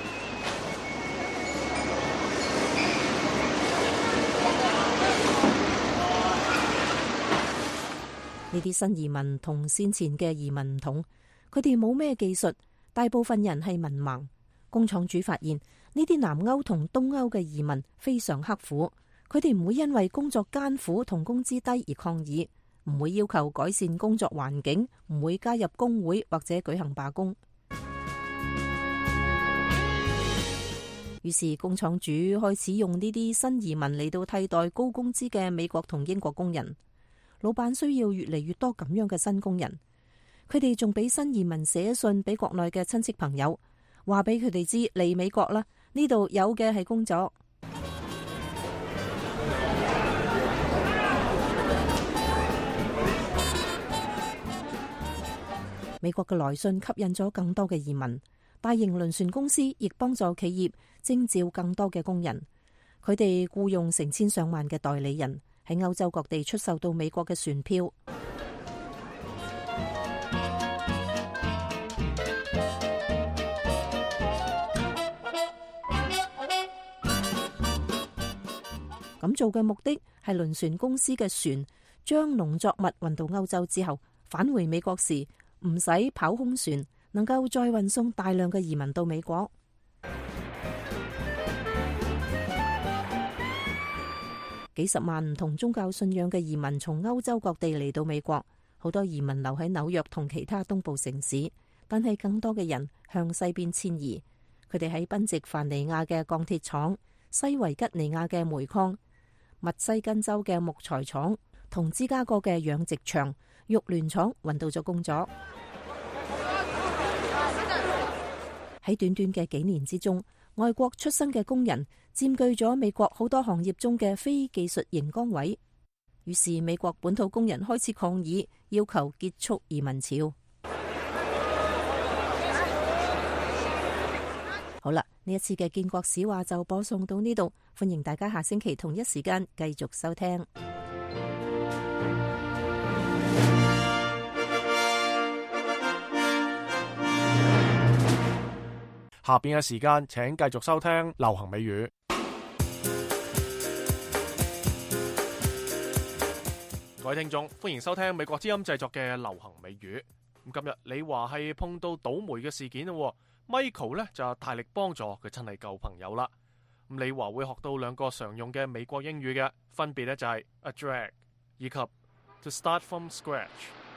呢啲新移民同先前嘅移民唔同，佢哋冇咩技術。大部分人係文盲。工廠主發現呢啲南歐同東歐嘅移民非常刻苦，佢哋唔會因為工作艱苦同工資低而抗議，唔會要求改善工作環境，唔會加入工會或者舉行罷工。於是工廠主開始用呢啲新移民嚟到替代高工資嘅美國同英國工人。老闆需要越嚟越多咁樣嘅新工人。佢哋仲俾新移民寫信俾國內嘅親戚朋友，話俾佢哋知嚟美國啦，呢度有嘅係工作。美國嘅來信吸引咗更多嘅移民，大型輪船公司亦幫助企業徵召更多嘅工人。佢哋僱用成千上萬嘅代理人，喺歐洲各地出售到美國嘅船票。咁做嘅目的係輪船公司嘅船將農作物運到歐洲之後，返回美國時唔使跑空船，能夠再運送大量嘅移民到美國。幾十萬唔同宗教信仰嘅移民從歐洲各地嚟到美國，好多移民留喺紐約同其他東部城市，但係更多嘅人向西邊遷移。佢哋喺賓夕凡尼亞嘅鋼鐵廠、西維吉尼亞嘅煤礦、密西根州嘅木材廠同芝加哥嘅養殖場、肉聯廠揾到咗工作。喺短短嘅幾年之中，外國出生嘅工人佔據咗美國好多行業中嘅非技術型崗位。於是美國本土工人開始抗議，要求結束移民潮。好啦，呢一次嘅建國史話就播送到呢度，歡迎大家下星期同一時間繼續收聽。 下邊嘅時間，請繼續收聽流行美語。各位聽眾，歡迎收聽美國之音製作嘅流行美語。咁今日你話係碰到倒霉嘅事件咯。Michael 咧就大力幫助佢真係舊朋友啦。咁你話會學到兩個常用嘅美國英語嘅，分別咧就係 a drag 以及 to start from scratch.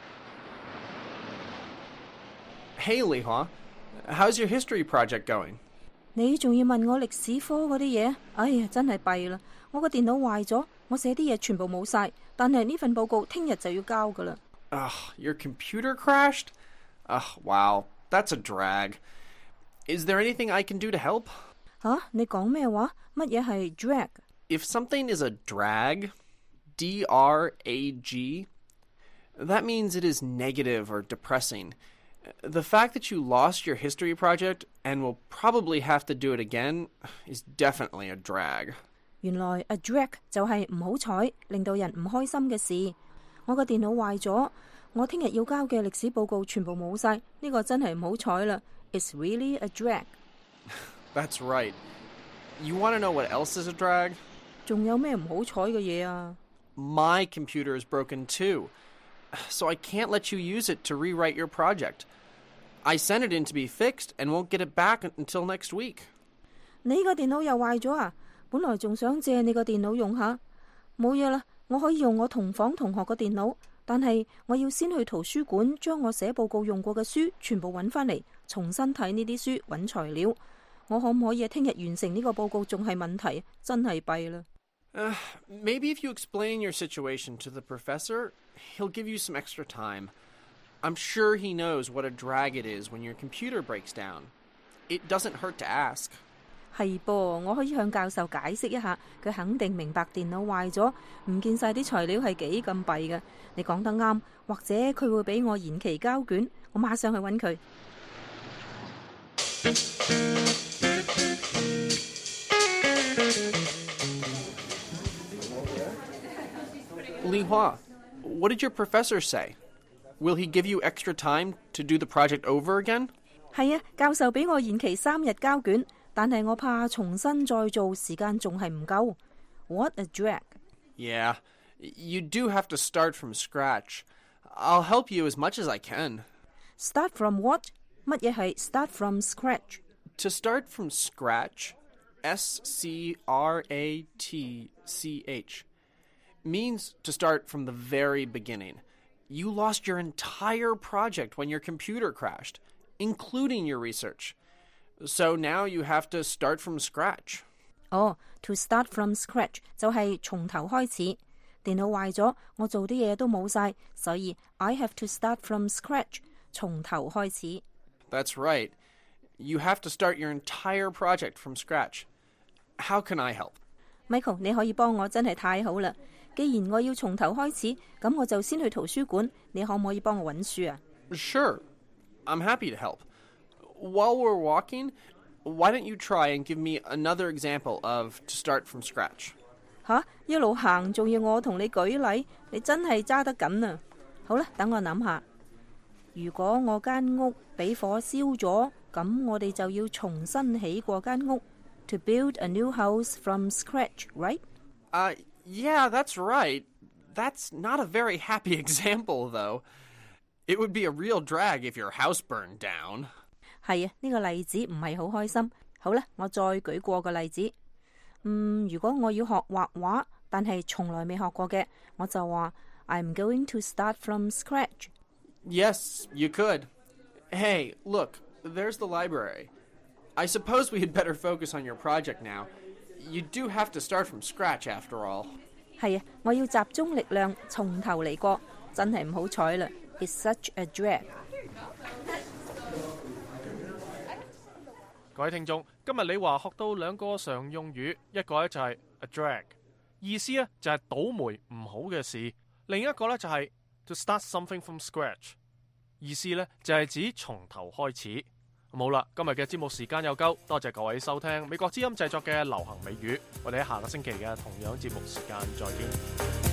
Hey, Lihua, how's your history project going? 你仲要問我歷史科嗰啲嘢？哎呀，真係弊啦！我個電腦壞咗，我寫啲嘢全部冇晒，但係呢份報告聽日就要交噶啦。 Ugh, your computer crashed? Ugh, wow, that's a drag. Is there anything I can do to help? 吓，你講咩話？乜嘢係 drag？ If something is a drag, D R A G, that means it is negative or depressing. The fact that you lost your history project and will probably have to do it again is definitely a drag. 原來 a drag 就係唔好彩，令到人唔開心嘅事。我個電腦壞咗，我聽日要交嘅歷史報告全部冇晒，呢個真係唔好彩啦。It's really a drag. That's right. You want to know what else is a drag? 仲有咩唔好彩嘅嘢啊？ My computer is broken too, so I can't let you use it to rewrite your project. I sent it in to be fixed and won't get it back until next week. 你個電腦又壞咗啊？本來仲想借你個電腦用下，冇嘢啦，我可以用我同房同學個電腦，但係我要先去圖書館將我寫報告用過嘅書全部揾返嚟，重新睇呢啲書揾材料。我可唔可以聽日完成呢個報告仲係問題，真係弊啦。 Uh, maybe if you explain your situation to the professor, he'll give you some extra time. I'm sure he knows what a drag it is when your computer breaks down. It doesn't hurt to ask. 係噃，我可以向教授解釋一下，佢肯定明白電腦壞咗，唔見晒啲材料係幾咁弊嘅。你講得啱，或者佢會俾我延期交卷，我馬上去揾佢。 Lihua, what did your professor say? Will he give you extra time to do the project over again? 係啊，教授俾我延期三日交卷，但係我怕重新再做時間仲係唔夠。What a drag! Yeah, you do have to start from scratch. I'll help you as much as I can. Start from what? 乜嘢係 start from scratch? To start from scratch, S C R A T C H, means to start from the very beginning. You lost your entire project when your computer crashed, including your research. So now you have to start from scratch. 哦、oh, to start from scratch 就係從頭開始。電腦壞咗，我做啲嘢都冇晒，所以 I have to start from scratch， 從頭開始。 That's right. You have to start your entire project from scratch. How can I help? Michael, 你可以幫我，真係太好啦。既然我要從頭開始，咁我就先去圖書館。你可唔可以幫我揾書啊？ Sure. I'm happy to help. While we're walking, why don't you try and give me another example of to start from scratch? 吓，一路行仲要我同你舉例，你真係揸得緊啊！好啦，等我諗下。如果我間屋俾火燒咗，咁我哋就要重新起過間屋。To build a new house from scratch, right? Uh, yeah, that's right. That's not a very happy example, though. It would be a real drag if your house burned down. 係啊，呢個例子唔係好開心。好啦，我再舉過個例子。嗯，如果我要學畫畫，但係從來未學過嘅，我就話 I'm going to start from scratch. Yes, you could. Hey, look, there's the library. I suppose we had better focus on your project now. You do have to start from scratch after all. 係啊，我要集中力量，從頭嚟過，真係唔好彩啦。It's such a drag. 各位聽眾，今日李華學到兩個常用語，一個咧就係 a drag， 意思咧就係倒霉唔好嘅事；另一個咧就係 to start something from scratch， 意思咧就係指從頭開始。好啦，今日嘅節目時間又夠，多謝各位收聽美國之音製作嘅流行美語，我哋喺下個星期嘅同樣節目時間再見。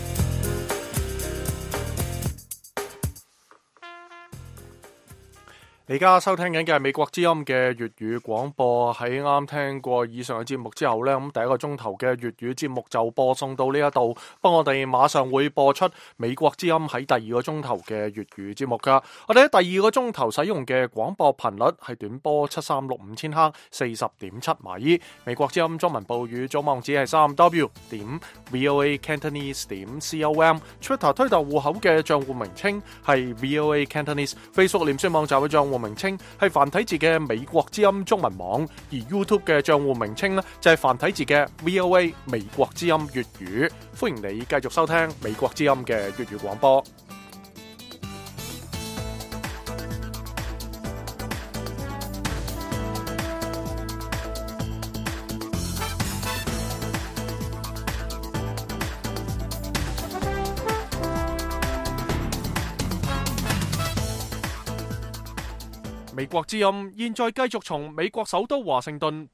你而家收聽緊嘅係美國之音嘅粵語廣播。喺啱聽過以上嘅節目之後呢，咁第一個鐘頭嘅粵語節目就播送到呢一度。不過我哋馬上會播出美國之音喺第二個鐘頭嘅粵語節目噶。我哋喺第二個鐘頭使用嘅廣播頻率係短波七三六五千赫四十點七米。美國之音中文部語組網址係三 w 點 voa cantonese 點 com。Twitter 推特戶口嘅賬戶名稱係 voa cantonese。Facebook 臉書網站嘅賬戶名稱係繁體字嘅美國之音中文網，而 YouTube 嘅賬戶名稱呢就係繁體字嘅 V O A 美國之音粵語。歡迎你繼續收聽美國之音嘅粵語廣播。美國之音現在繼續從美國首都華盛頓